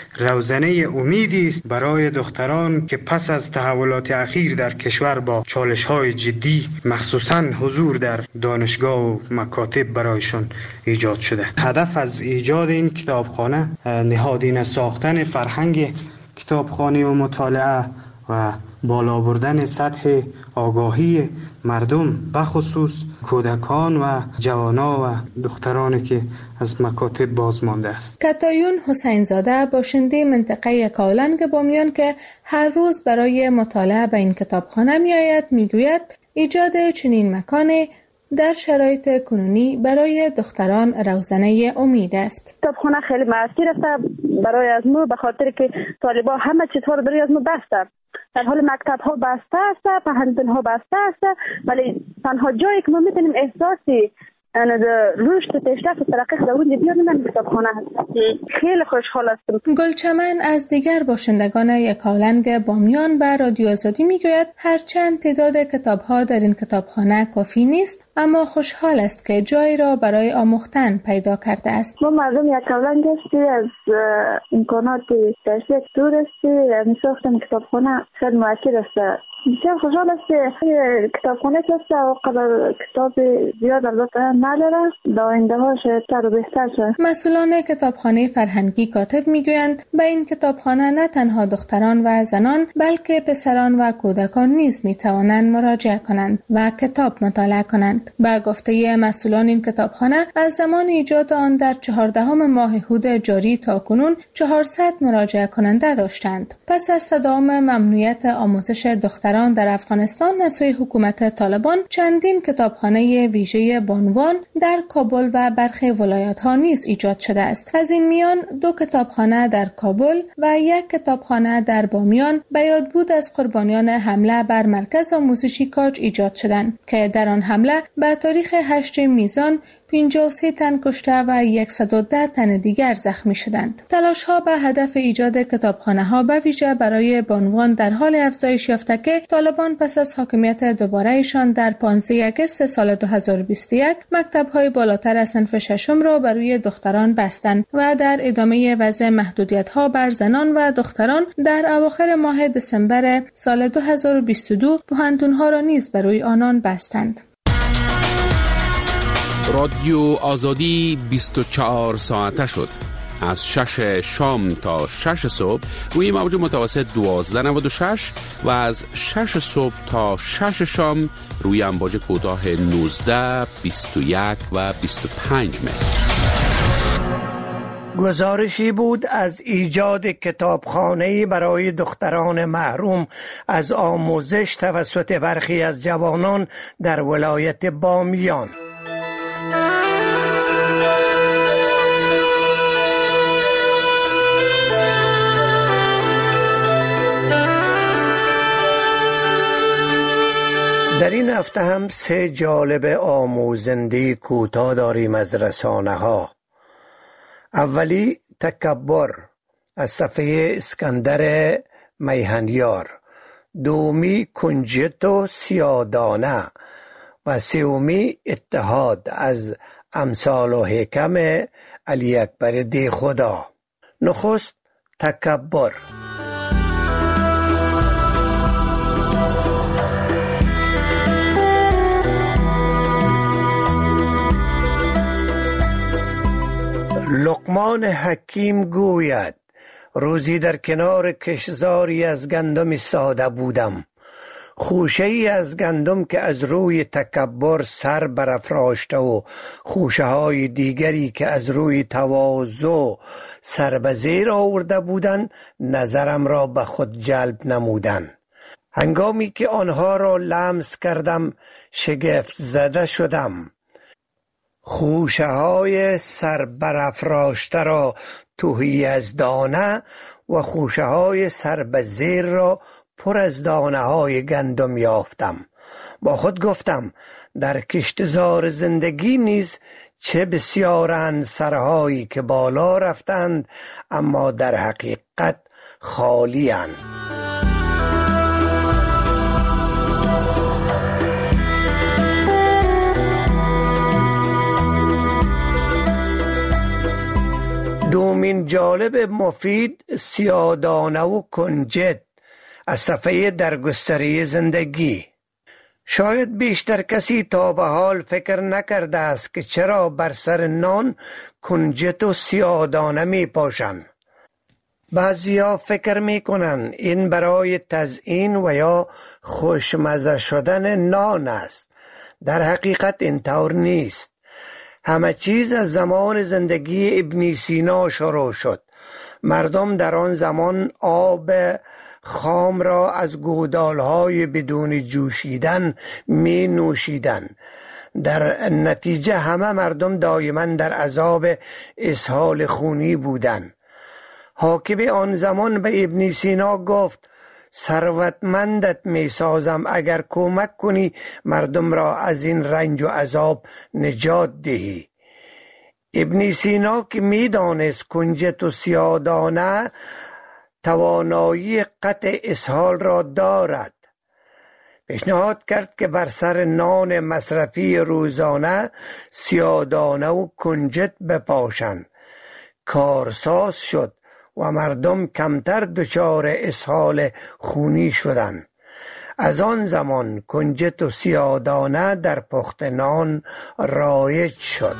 Speaker 24: روزنه امیدی است برای دختران که پس از تحولات اخیر در کشور با چالش‌های جدی مخصوصاً حضور در دانشگاه و مکاتب برایشان ایجاد شده. هدف از ایجاد این کتابخانه نهادینه ساختن فرهنگ کتابخوانی و مطالعه و بالا بردن سطح آگاهی مردم بخصوص کودکان و جوانان و دخترانی که از مکاتب باز مانده است.
Speaker 23: کتایون حسین زاده باشنده منطقه کالنگ بامیان که هر روز برای مطالعه به این کتابخانه می آید می گوید ایجاد چنین مکانی در شرایط کنونی برای دختران روزنه امید است.
Speaker 2: کتابخانه خیلی مؤثر است برای از ما، به خاطر که طالبان همه چیزها رو برای از ما بسته. در حال مکتب ها بسته است، پهنتون ها بسته است، ولی تنها جایی که ما میتونیم احساسی رشد و پیشرفت و ترقی در اونجا بیاریم این کتابخانه هست. خیلی خوشحال هستم.
Speaker 23: گلچمن از دیگر باشندگان یکاولنگ بامیان به رادیو آزادی میگوید هرچند تعداد کتاب ها در این کتابخانه کافی نیست، اما خوشحال است که جایی را برای آموختن پیدا کرده است.
Speaker 2: ما مردم یکاولنگ هستی از امکانات درسی دور هستی، می ساختم کتابخانه خیلی مؤثر است. بسیار خوشحال است که کتابخانه است و قدر کتاب زیاد البته نداره، در آینده ها شاید و بهتر شد.
Speaker 23: مسئولان کتابخانه فرهنگی کاتب میگویند به این کتابخانه نه تنها دختران و زنان بلکه پسران و کودکان نیز میتوانند مراجعه کنند و کتاب مطالعه کنند. با گفته مسئولان این کتابخانه از زمان ایجاد آن در چهاردهم ماه هود جاری تا کنون چهارصد مراجعه کننده داشتند. پس از تداوم ممنوعیت آموزش دختران در افغانستان از سوی حکومت طالبان چندین کتابخانه ویژه بانوان در کابل و برخی ولایت‌ها نیز ایجاد شده است. از این میان دو کتابخانه در کابل و یک کتابخانه در بامیان به یاد بود از قربانیان حمله بر مرکز آموزشی کاج ایجاد شدند که در آن حمله به تاریخ هشتم میزان پنجاه و سه تن کشته و صد و ده تن دیگر زخمی شدند. تلاش‌ها به هدف ایجاد کتابخانه‌ها به ویژه برای بانوان در حال افزایش یافته که طالبان پس از حاکمیت دوباره‌شان در پانزده آگوست سال دو هزار و بیست و یک مکتب‌های بالاتر از صنف ششم را بر روی دختران بستند و در ادامه وضع محدودیت‌ها بر زنان و دختران در اواخر ماه دسامبر سال دو هزار و بیست و دو پوهنتون‌ها را نیز بر روی آنان بستند.
Speaker 8: رادیو آزادی بیست و چهار ساعته شد. از شش شام تا شش صبح روی موج متوسط دوازده نود و شش و از شش صبح تا شش شام روی امواج کوتاه نوزده، بیست و یک و بیست و پنج متر.
Speaker 14: گزارشی بود از ایجاد کتابخانه‌ای برای دختران محروم از آموزش توسط برخی از جوانان در ولایت بامیان. در این هفته هم سه جالب آموزنده کوتاه داریم از رسانه ها. اولی تکبر از صفحه اسکندر میهنیار، دومی کنجد و سیادانه و سومی اتحاد از امثال و حکم علی اکبر دی خدا. نخست تکبر. لقمان حکیم گوید روزی در کنار کشزاری از گندم ایستاده بودم. خوشه ای از گندم که از روی تکبر سر برافراشته و خوشه های دیگری که از روی تواضع سر به زیر آورده بودند نظرم را به خود جلب نمودند. هنگامی که آنها را لمس کردم شگفت زده شدم. خوشه های سر برافراشته را تهی از دانه و خوشه های سر به زیر را پر از دانه های گندم یافتم. با خود گفتم در کشتزار زندگی نیز چه بسیارند سرهایی که بالا رفتند اما در حقیقت خالی اند. دومین جالب مفید سیادانه و کنجد از صفحه درگستری زندگی. شاید بیشتر کسی تا به حال فکر نکرده است که چرا بر سر نان کنجد و سیادانه می پاشند. بعضیا فکر میکنن این برای تزیین و یا خوشمزه شدن نان است. در حقیقت اینطور نیست. همه چیز از زمان زندگی ابن سینا شروع شد. مردم در آن زمان آب خام را از گودالهای بدون جوشیدن می نوشیدن. در نتیجه همه مردم دائما در عذاب اسهال خونی بودند. حاکم آن زمان به ابن سینا گفت ثروتمندت می سازم اگر کمک کنی مردم را از این رنج و عذاب نجات دهی. ابن سینا که می دانست کنجد و سیاه‌دانه توانایی قطع اسهال را دارد، پیشنهاد کرد که بر سر نان مصرفی روزانه سیاه‌دانه و کنجد بپاشند. کارساز شد و مردم کمتر دچار اسهال خونی شدند. از آن زمان کنجد و سیاه‌دانه در پخت نان رایج شد.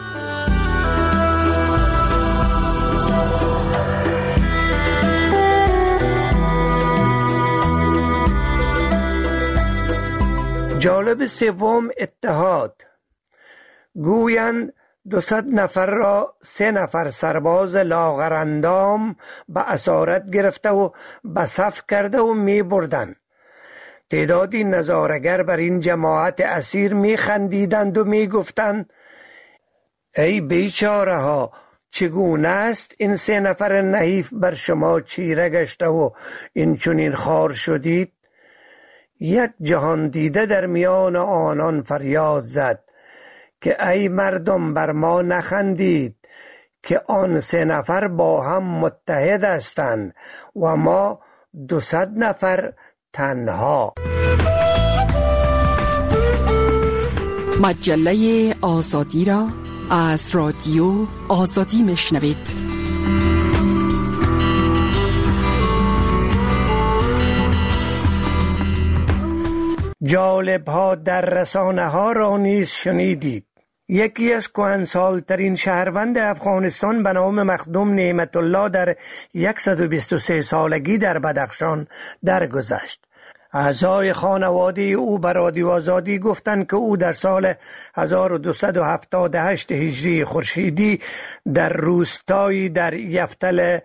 Speaker 14: جالب سوم اتحاد. گویند دوصد نفر را سه نفر سرباز لاغرندام به اسارت گرفته و به صف کرده و می بردن. تعدادی نظارگر بر این جماعت اسیر می خندیدند و می گفتند ای بیچاره ها، چگونه است این سه نفر نحیف بر شما چیره گشته و این چنین خوار شدید؟ یک جهان دیده در میان آنان فریاد زد که ای مردم بر ما نخندید که آن سه نفر با هم متحد هستند و ما دوصد نفر تنها.
Speaker 13: مجله آزادی را از رادیو آزادی میشنوید.
Speaker 14: جالب ها در رسانه ها را نیز شنیدید. یکی از کهنسالترین شهروند افغانستان به نام مخدوم نعمت الله در صد و بیست و سه سالگی در بدخشان درگذشت. اعضای خانواده او به رادیو آزادی گفتند که او در سال هزار و دویست و هفتاد و هشت هجری خورشیدی در روستایی در یفتل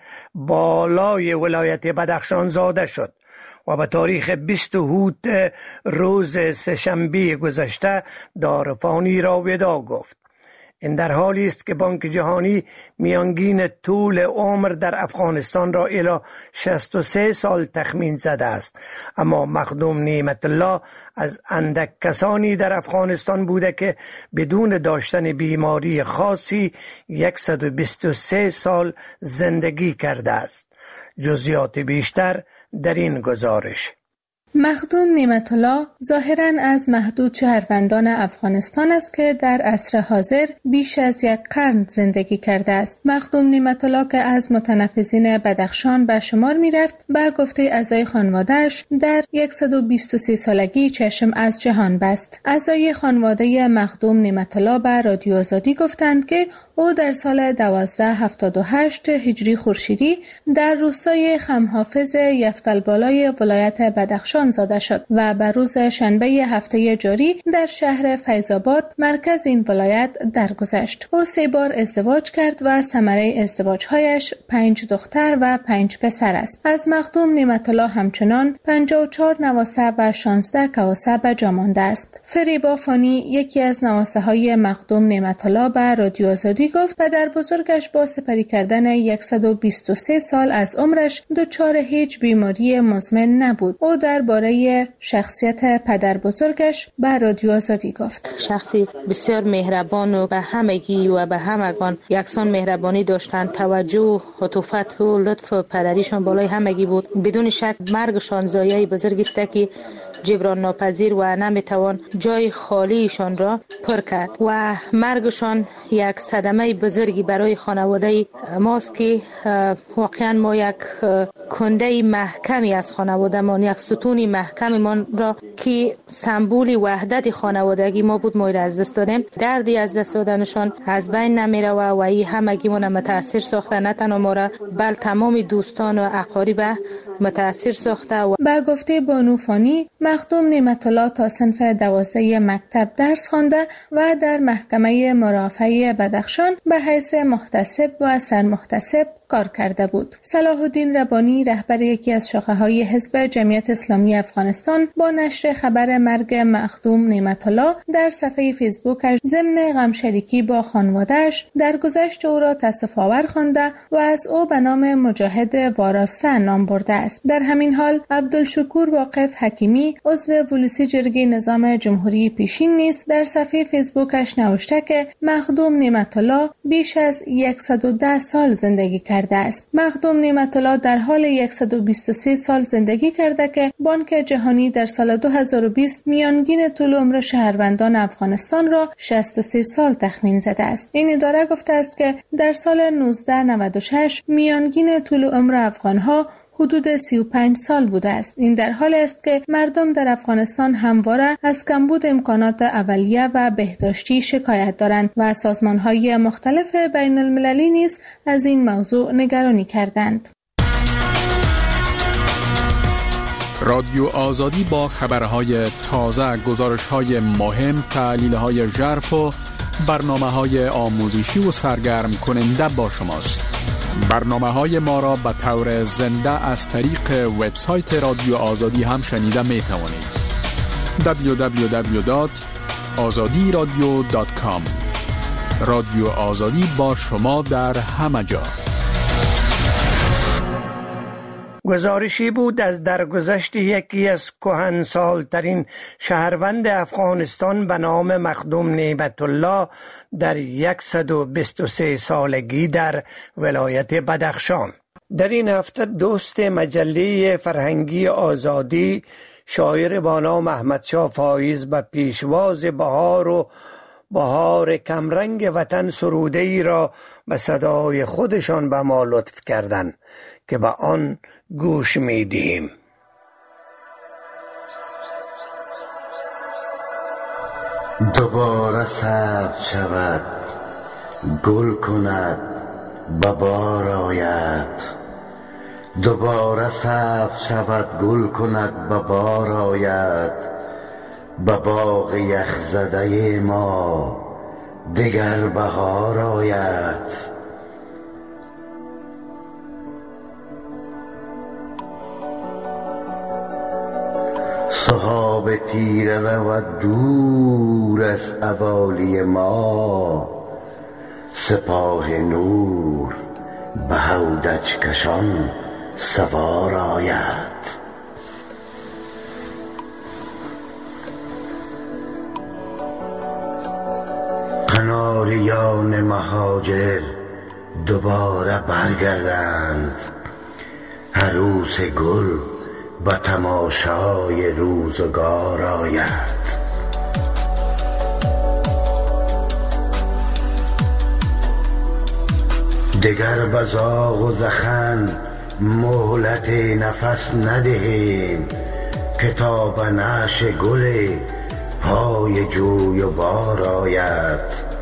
Speaker 14: بالای ولایت بدخشان زاده شد و به تاریخ بیست هوت روز سه‌شنبه گذشته دارفانی را وداع گفت. این در حالی است که بانک جهانی میانگین طول عمر در افغانستان را الی شصت و سه سال تخمین زده است، اما مخدوم نعمت الله از اندک کسانی در افغانستان بوده که بدون داشتن بیماری خاصی صد و بیست و سه سال زندگی کرده است. جزئیات بیشتر در این گزارش.
Speaker 23: مخدوم نعمت الله ظاهراً از محدود شهروندان افغانستان است که در عصر حاضر بیش از یک قرن زندگی کرده است. مخدوم نعمت الله که از متنفذین بدخشان به شمار می رفت، به گفته اعضای خانواده‌اش در صد و بیست و سه سالگی چشم از جهان بست. اعضای خانواده مخدوم نعمت الله به رادیو آزادی گفتند که او در سال دوازده هفتاد و هشت هجری خورشیدی در روستای خمحافظ یفتل بالای ولایت بدخشان زاده شد و بر روز شنبه هفته جاری در شهر فیض‌آباد مرکز این ولایت درگذشت. او سه بار ازدواج کرد و ثمره ازدواجهایش پنج دختر و پنج پسر است. از مخدوم نعمت الله همچنان پنجاه و چهار نواسه و شانزده کواسه به جا مانده است. فریبا فانی یکی از نواسه های مخدوم نعمت الله به رادیو آزادی گفت پدر بزرگش با سپری کردن صد و بیست و سه سال از عمرش دچار هیچ بیماری مزمن نبود. او درباره شخصیت پدر بزرگش به رادیو آزادی گفت
Speaker 17: شخصی بسیار مهربان و به همگی و به همگان یکسان مهربانی داشتند. توجه، عطوفت و لطف و پدریشان بالای همگی بود. بدون شک مرگشان زایه بزرگی است که جبران ناپذیر و نمیتوان جای خالیشان را پر کرد و مرگشان یک صدمه بزرگی برای خانواده ماست که واقعا ما یک کنده محکمی از خانواده ما، یک ستون محکمی ما را که سمبول وحدت خانوادگی ما بود، ما از دست دادیم. دردی از دست دادنشان از بین نمیره و این همگی ما متاثر ساخته، نه تنها ما را بل تمام دوستان و اقارب متاثر ساخته. و
Speaker 23: با گفته بانو فانی، مخدوم نعمت الله تا صنف دوازده مکتب درس خوانده و در محکمه مرافعه بدخشان به حیث محتسب و سرمحتسب کار کرده بود. صلاح الدین ربانی، رهبر یکی از شاخه‌های حزب جمعیت اسلامی افغانستان، با نشر خبر مرگ مخدوم نعمت الله در صفحه فیسبوکش ضمن غمشریکی با خانواده‌اش درگذشت او را تأسف‌آور خوانده و از او به نام مجاهد واراسته نام برده است. در همین حال عبدالشکور واقف حکیمی، عضو ولوسی جرگه نظام جمهوری پیشین نیز در صفحه فیسبوکش نوشته که مخدوم نعمت الله بیش از صد و ده سال زندگی کرد است. مخدوم نعمت الله در حال صد و بیست و سه سال زندگی کرده که بانک جهانی در سال دو هزار و بیست میانگین طول عمر شهروندان افغانستان را شصت و سه سال تخمین زده است. این اداره گفته است که در سال نوزده نود و شش میانگین طول عمر افغانها حدود سی و پنج سال بوده است. این در حالی است که مردم در افغانستان همواره از کمبود امکانات اولیه و بهداشتی شکایت دارند و سازمان‌های مختلف بین المللی نیز از این موضوع نگرانی کردند.
Speaker 3: رادیو آزادی با خبرهای تازه، گزارش‌های مهم، تحلیل‌های ژرف و برنامه‌های آموزشی و سرگرم کننده با شماست. برنامه‌های ما را به طور زنده از طریق وبسایت رادیو آزادی هم شنیده می توانید. دبلیو دبلیو دبلیو دات آزادی رادیو دات کام. رادیو آزادی با شما در همه جا.
Speaker 14: گزارشی بود از درگذشت یکی از کهنسال‌ترین شهروند افغانستان به نام مخدوم نعمت الله در صد و بیست و سه سالگی در ولایت بدخشان. در این هفته دوست مجله فرهنگی آزادی، شاعر با نام احمدشاه فایز به پیشواز بهار و بهار کمرنگ وطن سروده ای را به صدای خودشان به ما لطف کردند که به آن گوش می دهیم.
Speaker 4: دوباره سبز شود، گل کند، به بار آید. دوباره سبز شود، گل کند، به بار آید. به باغ یخ زده ما دگر بهار آید. سحاب تیره رود دور از اوالی ما، سپاه نور به هودج کشان سوار آید. قناریان مهاجر دوباره برگردند، عروس گل به تماشای روزگار آید. دگر به زاغ و زخم مهلت نفس ندهیم، کتاب نعش گل پای جوی و بار آید.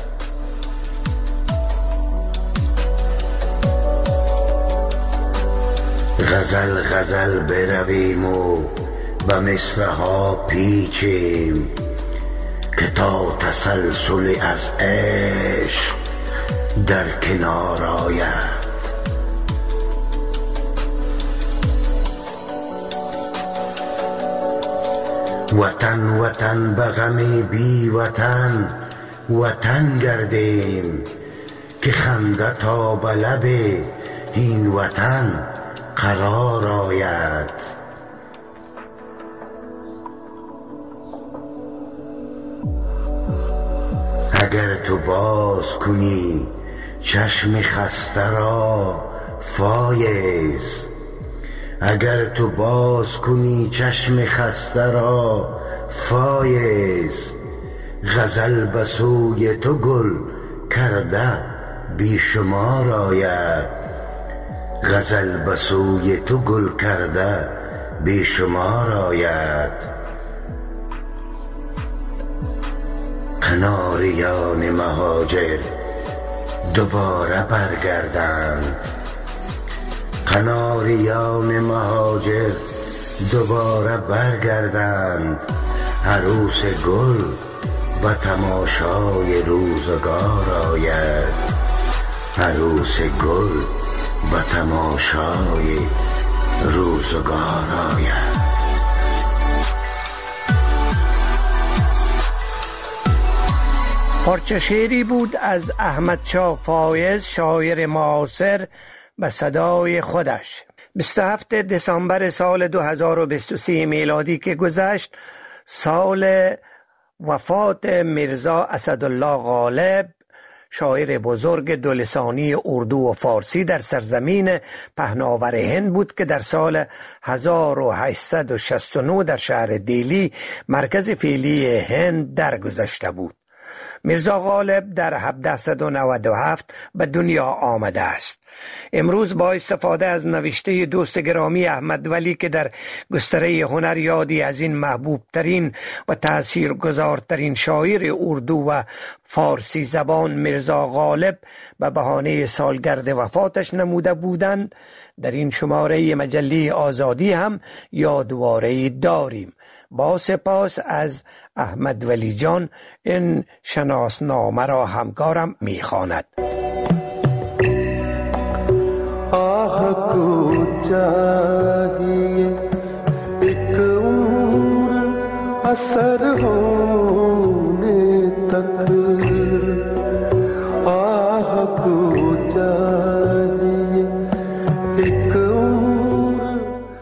Speaker 4: غزل غزل برویم و به مصرع ها پیچیم، که تا تسلسل از عشق در کنار آید. وطن وطن به غم بی وطن وطن گردیم، که خنده تا به لب این وطن قرار آید. اگر تو باز کنی چشم خسته را فایز، اگر تو باز کنی چشم خسته را فایز، غزل بسوی تو گل کرده بی شمار آید، غزل بسوی تو گل کرده بی شمار آید. قناریان مهاجر دوباره برگردند، قناریان مهاجر دوباره برگردند، عروس گل به تماشای روزگار آید، عروس گل به تماشای روزگار آید.
Speaker 14: پارچه شعری بود از احمد شاه فایز، شاعر معاصر، به صدای خودش. بیست و هفتم دسامبر سال دو هزار و بیست و سه میلادی که گذشت، سال وفات میرزا اسدالله غالب، شاعر بزرگ دولسانی اردو و فارسی در سرزمین پهناور هند بود که در سال هزار و هشتصد و شصت و نه در شهر دیلی، مرکز فعلی هند، درگذشته بود. میرزا غالب در هفده نود و هفت به دنیا آمده است. امروز با استفاده از نوشته دوست گرامی احمد ولی که در گستره هنر یادی از این محبوب ترین و تاثیرگذارترین شاعر اردو و فارسی زبان میرزا غالب به بهانه سالگرد وفاتش نموده بودند، در این شماره مجله آزادی هم یادواره داریم. با سپاس از احمد ولی جان این شناسنامه را همکارم میخواند.
Speaker 1: آه کو چاہیے ایک عمر اثر ہونے تک، آہ کو چاہیے ایک عمر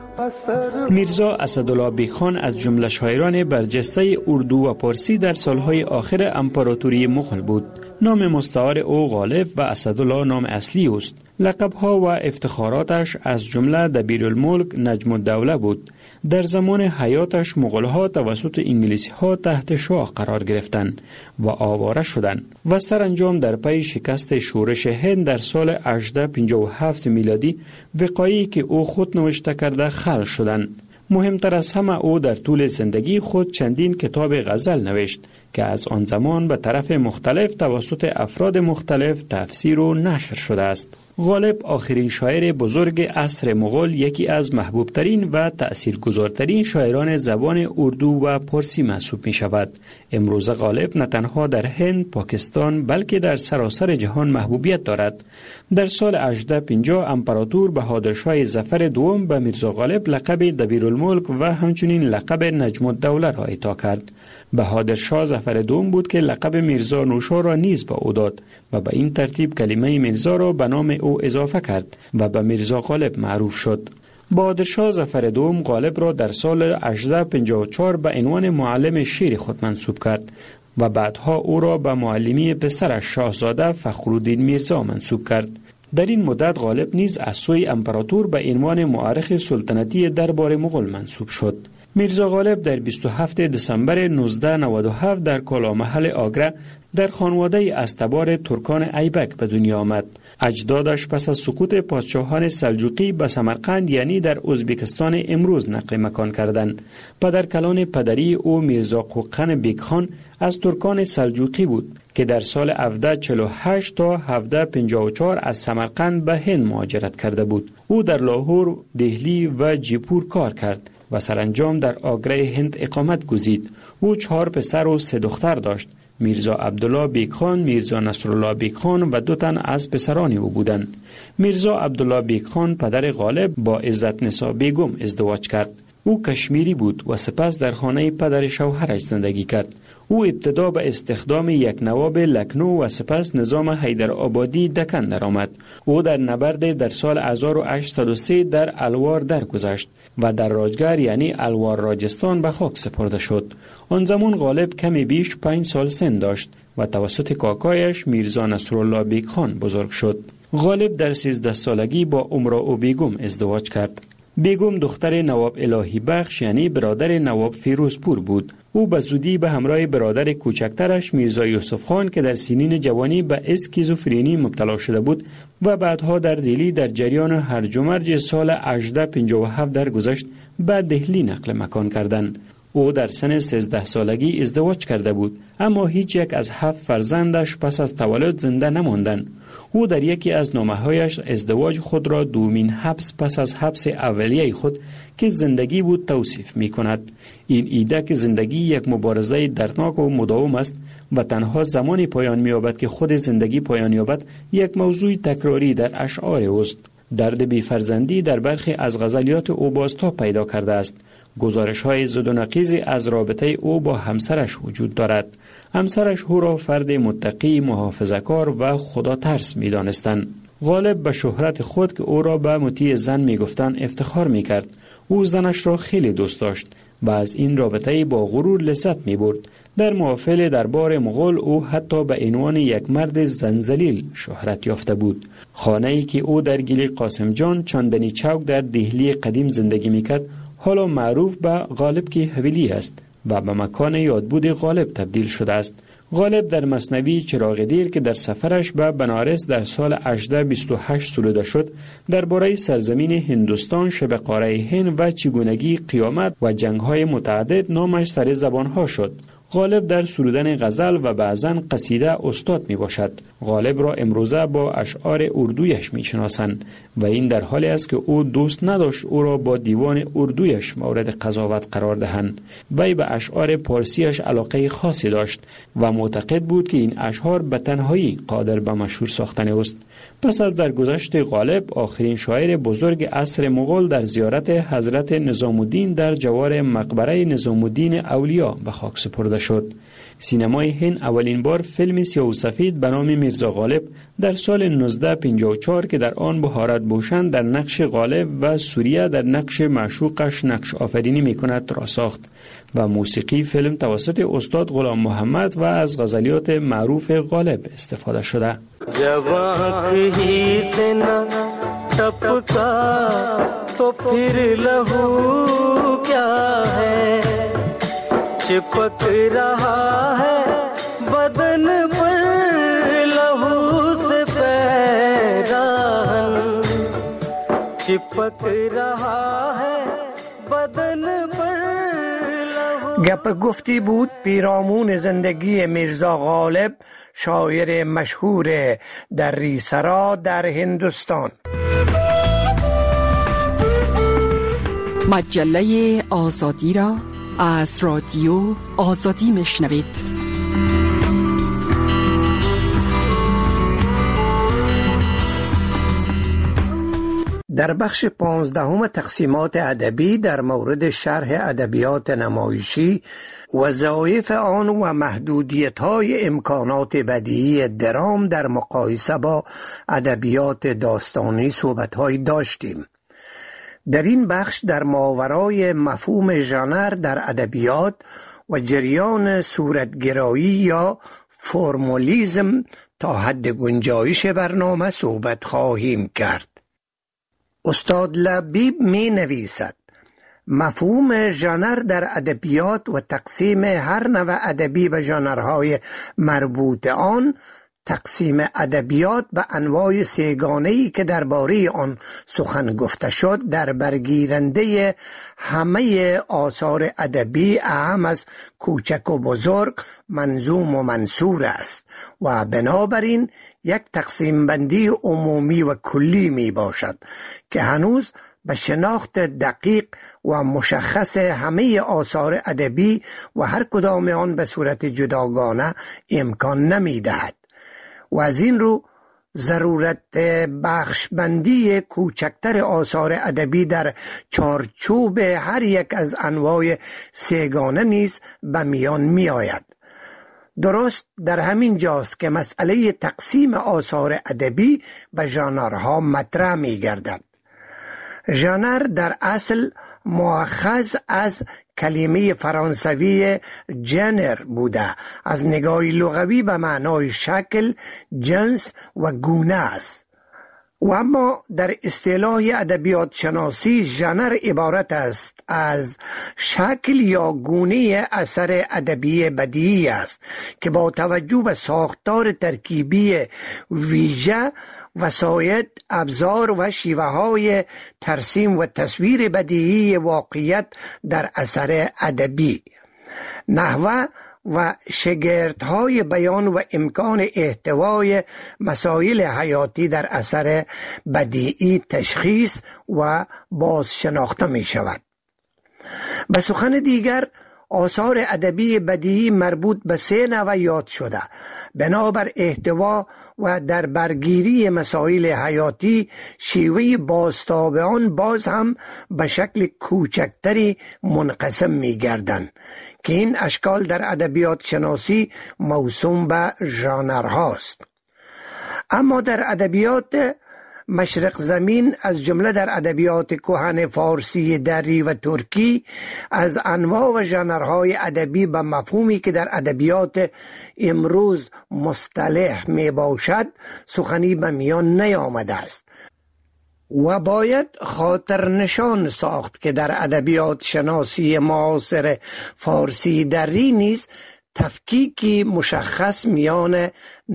Speaker 1: اثر.
Speaker 18: میرزا اسدالله بیگخان از جمله شاعران برجسته اردو و پارسی در سالهای آخر امپراتوری مغول بود. نام مستعار او غالب و اسدالله نام اصلی است. لقب‌ها و افتخاراتش از جمله دبیرالملک نجم الدوله بود. در زمان حیاتش مغول‌ها توسط انگلیسی‌ها تحت شاه قرار گرفتند و آواره شدند و سرانجام در پی شکست شورش هند در سال هجده پنجاه و هفت میلادی وقایعی که او خود نوشته کرده خلع شدند. مهمتر از همه او در طول زندگی خود چندین کتاب غزل نوشت که از آن زمان به طرف مختلف توسط افراد مختلف تفسیر و نشر شده است. غالب آخرین شاعر بزرگ عصر مغول، یکی از محبوبترین و تأثیرگذارترین شاعران زبان اردو و پارسی محسوب می شود. امروز غالب نه تنها در هند، پاکستان بلکه در سراسر جهان محبوبیت دارد. در سال هجده پنجاه امپراتور بهادرشاه ظفر دوم به میرزا غالب لقب دبیرالملک و همچنین لقب نجم الدوله را اعطا کرد. بهادرشاه ظفر دوم بود که لقب میرزا نوشا را نیز به او داد و به این ترتیب کلمه میرزا را به نام او اضافه کرد و به میرزا غالب معروف شد. بهادرشاه ظفر دوم غالب را در سال هجده پنجاه و چهار به عنوان معلم شعر خود منصوب کرد و بعدها او را به معلمی پسرش شاهزاده فخرالدین میرزا منصوب کرد. در این مدت غالب نیز از سوی امپراتور به عنوان مورخ سلطنتی دربار مغول منصوب شد. میرزا غالب در بیست و هفتم دسامبر نوزده نود و هفت در کالامحل آگره در خانواده استبار ترکان ایبک به دنیا آمد. اجدادش پس از سقوط پادشاهان سلجوقی به سمرقند یعنی در ازبکستان امروز نقل مکان کردند. پدر کلان پدری او میرزا قوقن بیگخان از ترکان سلجوقی بود که در سال هفده چهل و هشت تا هفده پنجاه و چهار از سمرقند به هند مهاجرت کرده بود. او در لاهور، دهلی و جیپور کار کرد و سرانجام در آگره هند اقامت گزید. او چهار پسر و سه دختر داشت. میرزا عبدالله بیگخان، میرزا نصرالله بیگخان و دو تن از پسران او بودند. میرزا عبدالله بیگخان پدر غالب با عزت نسا بیگم ازدواج کرد. او کشمیری بود و سپس در خانه پدر شوهرش زندگی کرد. او ابتدا به استخدام یک نواب لکنو و سپس نظام حیدرآبادی دکن درآمد. او در نبرد در سال هزار و هشتصد و سه در الوار درگذشت و در راجگر یعنی الوار راجستان به خاک سپرده شد. آن زمان غالب کمی بیش پنج سال سن داشت و توسط کاکایش میرزا نصرالله بیگخان بزرگ شد. غالب در سیزده سالگی با امرا بیگم ازدواج کرد. بیگم دختر نواب الهی بخش یعنی برادر نواب فیروزپور بود. او به زودی به همراه برادر کوچکترش میرزا یوسف خان که در سنین جوانی به اسکیزوفرنی مبتلا شده بود و بعدها در دهلی در جریان هرج و مرج سال هجده پنجاه و هفت درگذشت به دهلی نقل مکان کردند. او در سن سیزده سالگی ازدواج کرده بود، اما هیچ یک از هفت فرزندش پس از تولد زنده نماندند. او در یکی از نامه‌هایش ازدواج خود را دومین حبس پس از حبس اولیه خود که زندگی بود توصیف می کند. این ایده که زندگی یک مبارزه دردناک و مداوم است و تنها زمانی پایان می یابد که خود زندگی پایان یابد، یک موضوع تکراری در اشعار اوست. درد بی‌فرزندی در برخی از غزلیات او بازتاب پیدا کرده است. گزارش‌های زد و نقیزی از رابطه او با همسرش وجود دارد. همسرش او را فرد متقی، محافظه‌کار و خدا ترس می دانستند. غالب به شهرت خود که او را به مطیع زن می گفتند افتخار می کرد. او زنش را خیلی دوست داشت و از این رابطه با غرور لذت می برد. در محافل دربار مغول او حتی به عنوان یک مرد زنجلیل شهرت یافته بود. خانه‌ای که او در گلی قاسم جان چاندنی چوک در دهلی قدیم زندگی می کرد حالا معروف به غالب کی حویلی است و به مکان یادبود غالب تبدیل شده است. غالب در مثنوی چراغ دیر که در سفرش به بنارس در سال هجده بیست و هشت سروده شد، درباره سرزمین هندوستان، شبه قاره هند و چگونگی قیامت و جنگ‌های متعدد نامش سر زبان‌ها شد. غالب در سرودن غزل و بعضاً قصیده استاد می باشد. غالب را امروزه با اشعار اردویش می شناسند و این در حالی است که او دوست نداشت او را با دیوان اردویش مورد قضاوت قرار دهند. وی به اشعار پارسیش علاقه خاصی داشت و معتقد بود که این اشعار به تنهایی قادر به مشهور ساختن است. پس از درگذشت غالب، آخرین شاعر بزرگ عصر مغول در زیارت حضرت نظام الدین در جوار مقبره نظام الدین اولیا به خاک سپرده شد. سینمای هند اولین بار فیلم سیاه و سفید به نام میرزا غالب در سال نوزده پنجاه و چهار که در آن بهارت بوشن در نقش غالب و سوریه در نقش معشوقش نقش آفرینی میکند را ساخت و موسیقی فیلم توسط استاد غلام محمد و از غزلیات معروف غالب استفاده شده.
Speaker 1: جوان کہیں سے نہ ٹپکا تو پھر لہو کیا ہے چپک رہا ہے بدن پر لہو سے پیراہن چپک رہا ہے بدن پر
Speaker 14: گپ گفتی بود پیرامون زندگی میرزا غالب، شاعر مشهور دری سرا در هندوستان.
Speaker 13: مجله آزادی را از رادیو آزادی میشنوید.
Speaker 14: در بخش پانزدهم تقسیمات ادبی در مورد شرح ادبیات نمایشی، وظایف آن و محدودیت‌های امکانات بدیهی درام در مقایسه با ادبیات داستانی صحبت‌هایی داشتیم. در این بخش در ماورای مفهوم ژانر در ادبیات و جریان صورتگرایی یا فرمولیزم تا حد گنجایش برنامه صحبت خواهیم کرد. استاد لبیب می نویسد: مفهوم ژانر در ادبیات و تقسیم هر نوع ادبی به ژانرهای مربوط آن، تقسیم ادبیات به انواع سه‌گانه‌ای که درباره آن سخن گفته شد، در برگیرنده همه آثار ادبی اهم از کوچک و بزرگ، منظوم و منثور است و بنابراین یک تقسیم بندی عمومی و کلی می باشد که هنوز به شناخت دقیق و مشخص همه آثار ادبی و هر کدام آن به صورت جداگانه امکان نمی دهد و از این رو ضرورت بخشبندی کوچکتر آثار ادبی در چارچوب هر یک از انواع سه‌گانه نیز به میان می آید. درست در همین جاست که مسئله تقسیم آثار ادبی به ژانرها مطرح می گردد. ژانر در اصل مؤخذ از کلمه فرانسوی ژنر بوده، از نگاه لغوی به معنای شکل، جنس و گونه است و اما در اصطلاح ادبیات شناسی ژانر عبارت است از شکل یا گونه اثر ادبی بدیعی است که با توجه به ساختار ترکیبی ویژه، وسایل، ابزار و شیوه های ترسیم و تصویر بدیعی واقعیت در اثر ادبی، نحوه و شگردهای بیان و امکان احتوای مسائل حیاتی در اثر بدیعی تشخیص و بازشناخته می شود. به سخن دیگر، آثار ادبی بدیعی مربوط به سه نوع یاد شده بنابر احتوا و در برگیری مسائل حیاتی. شیوه بازتاب آن باز هم به شکل کوچکتری منقسم می گردند که این اشکال در ادبیات شناسی موسوم به ژانرهاست. اما در ادبیات مشرق زمین، از جمله در ادبیات کهن فارسی، دری و ترکی، از انواع و ژانرهای ادبی به مفهومی که در ادبیات امروز مصطلح می باشد سخنی به میان نیامده است و باید خاطر نشان ساخت که در ادبیات شناسی معاصر فارسی دری نیز تفکیکی مشخص میان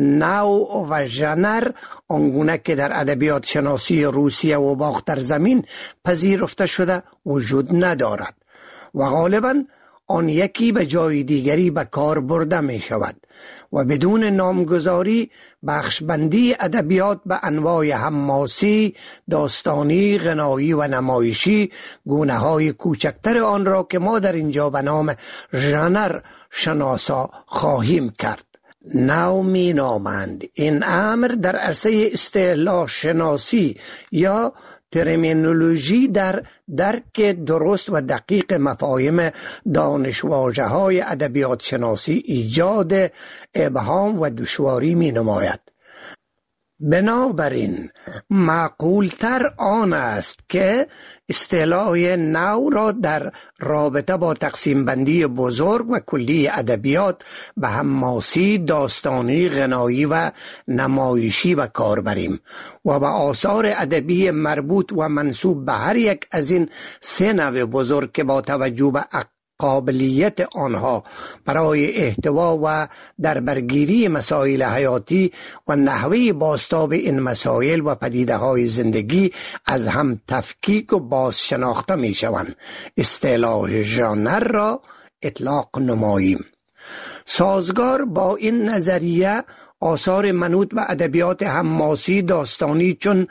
Speaker 14: نوع و ژانر آنگونه که در ادبیات شناسی روسیه و باختر زمین پذیرفته شده وجود ندارد و غالباً آن یکی به جای دیگری به کار برده می شود و بدون نامگذاری بخشبندی ادبیات به انواع حماسی، داستانی، غنایی و نمایشی، گونه های کوچکتر آن را که ما در اینجا به نام ژانر شناسا خواهیم کرد. نو می نامند این امر در عرصه اصطلاح شناسی یا ترمینولوژی در درک درست و دقیق مفاهیم دانشواژه های ادبیات شناسی ایجاد ابهام و دشواری می نماید. بنابراین معقولتر آن است که اصطلاح نو را در رابطه با تقسیم بندی بزرگ و کلی ادبیات به حماسی، داستانی، غنایی و نمایشی به کار بریم و به آثار ادبی مربوط و منسوب به هر یک از این سه نوع بزرگ که با توجه به قابلیت آنها برای احتوا و در برگیری مسائل حیاتی و نحوه بازتاب این مسائل و پدیده های زندگی از هم تفکیک و باز شناخته می شوند اصطلاح ژانر را اطلاق نماییم. سازگار با این نظریه آثار منوط به ادبیات حماسی داستانی چون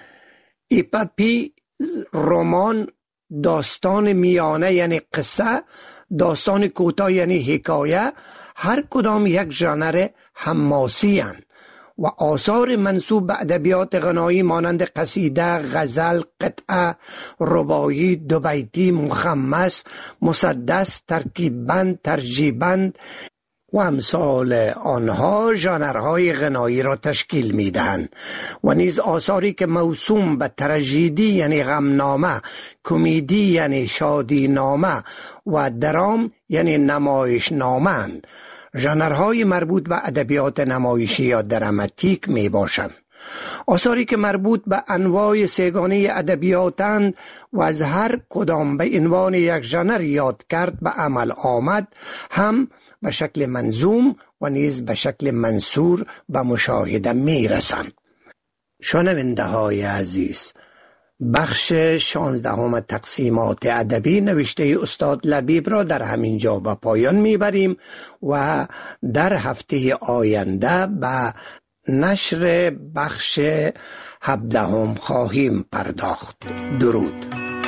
Speaker 14: اپاپی، رمان، داستان میانه یعنی قصه، داستان کوتاه یعنی حکایه، هر کدام یک ژانر حماسی اند و آثار منسوب به ادبیات غنایی مانند قصیده، غزل، قطعه، رباعی، دوبیتی، مخمس، مسدس، ترکیب بند، ترجیب بند و امثال آنها ژانرهای غنایی را تشکیل می دهند و نیز آثاری که موسوم به تراژدی یعنی غمنامه، کمدی یعنی شادی نامه و درام یعنی نمایش نامه اند. ژانرهای مربوط به ادبیات نمایشی یا دراماتیک می باشند. آثاری که مربوط به انواع سگانه ادبیاتند و از هر کدام به عنوان یک ژانر یاد کرد به عمل آمد هم به شکل منظوم و نیز به شکل منثور به مشاهده می رسند. شنونده های عزیز، بخش شانزدهم تقسیمات ادبی نوشته استاد لبیب را در همین جا به پایان می بریم و در هفته آینده به نشر بخش هفدهم خواهیم پرداخت. درود.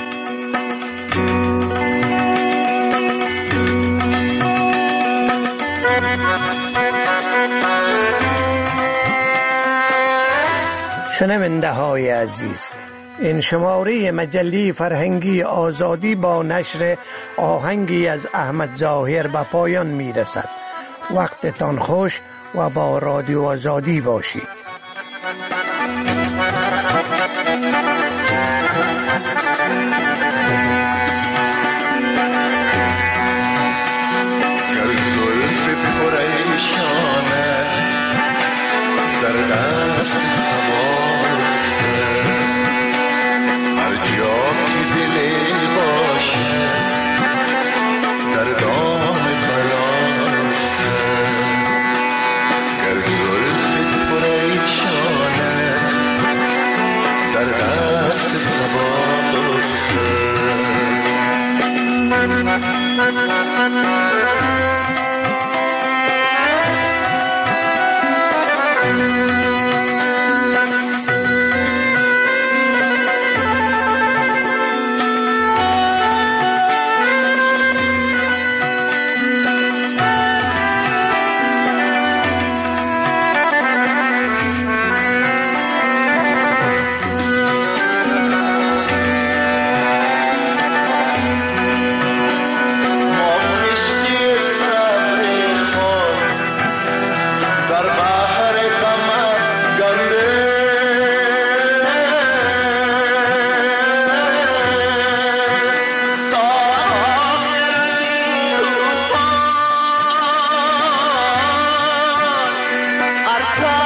Speaker 14: شنونده های عزیز، این شماره مجله فرهنگی آزادی با نشر آهنگی از احمد ظاهر به پایان می رسد. وقتتان خوش و با رادیو آزادی باشید.
Speaker 5: گر زلف پریشانه در دست سوار I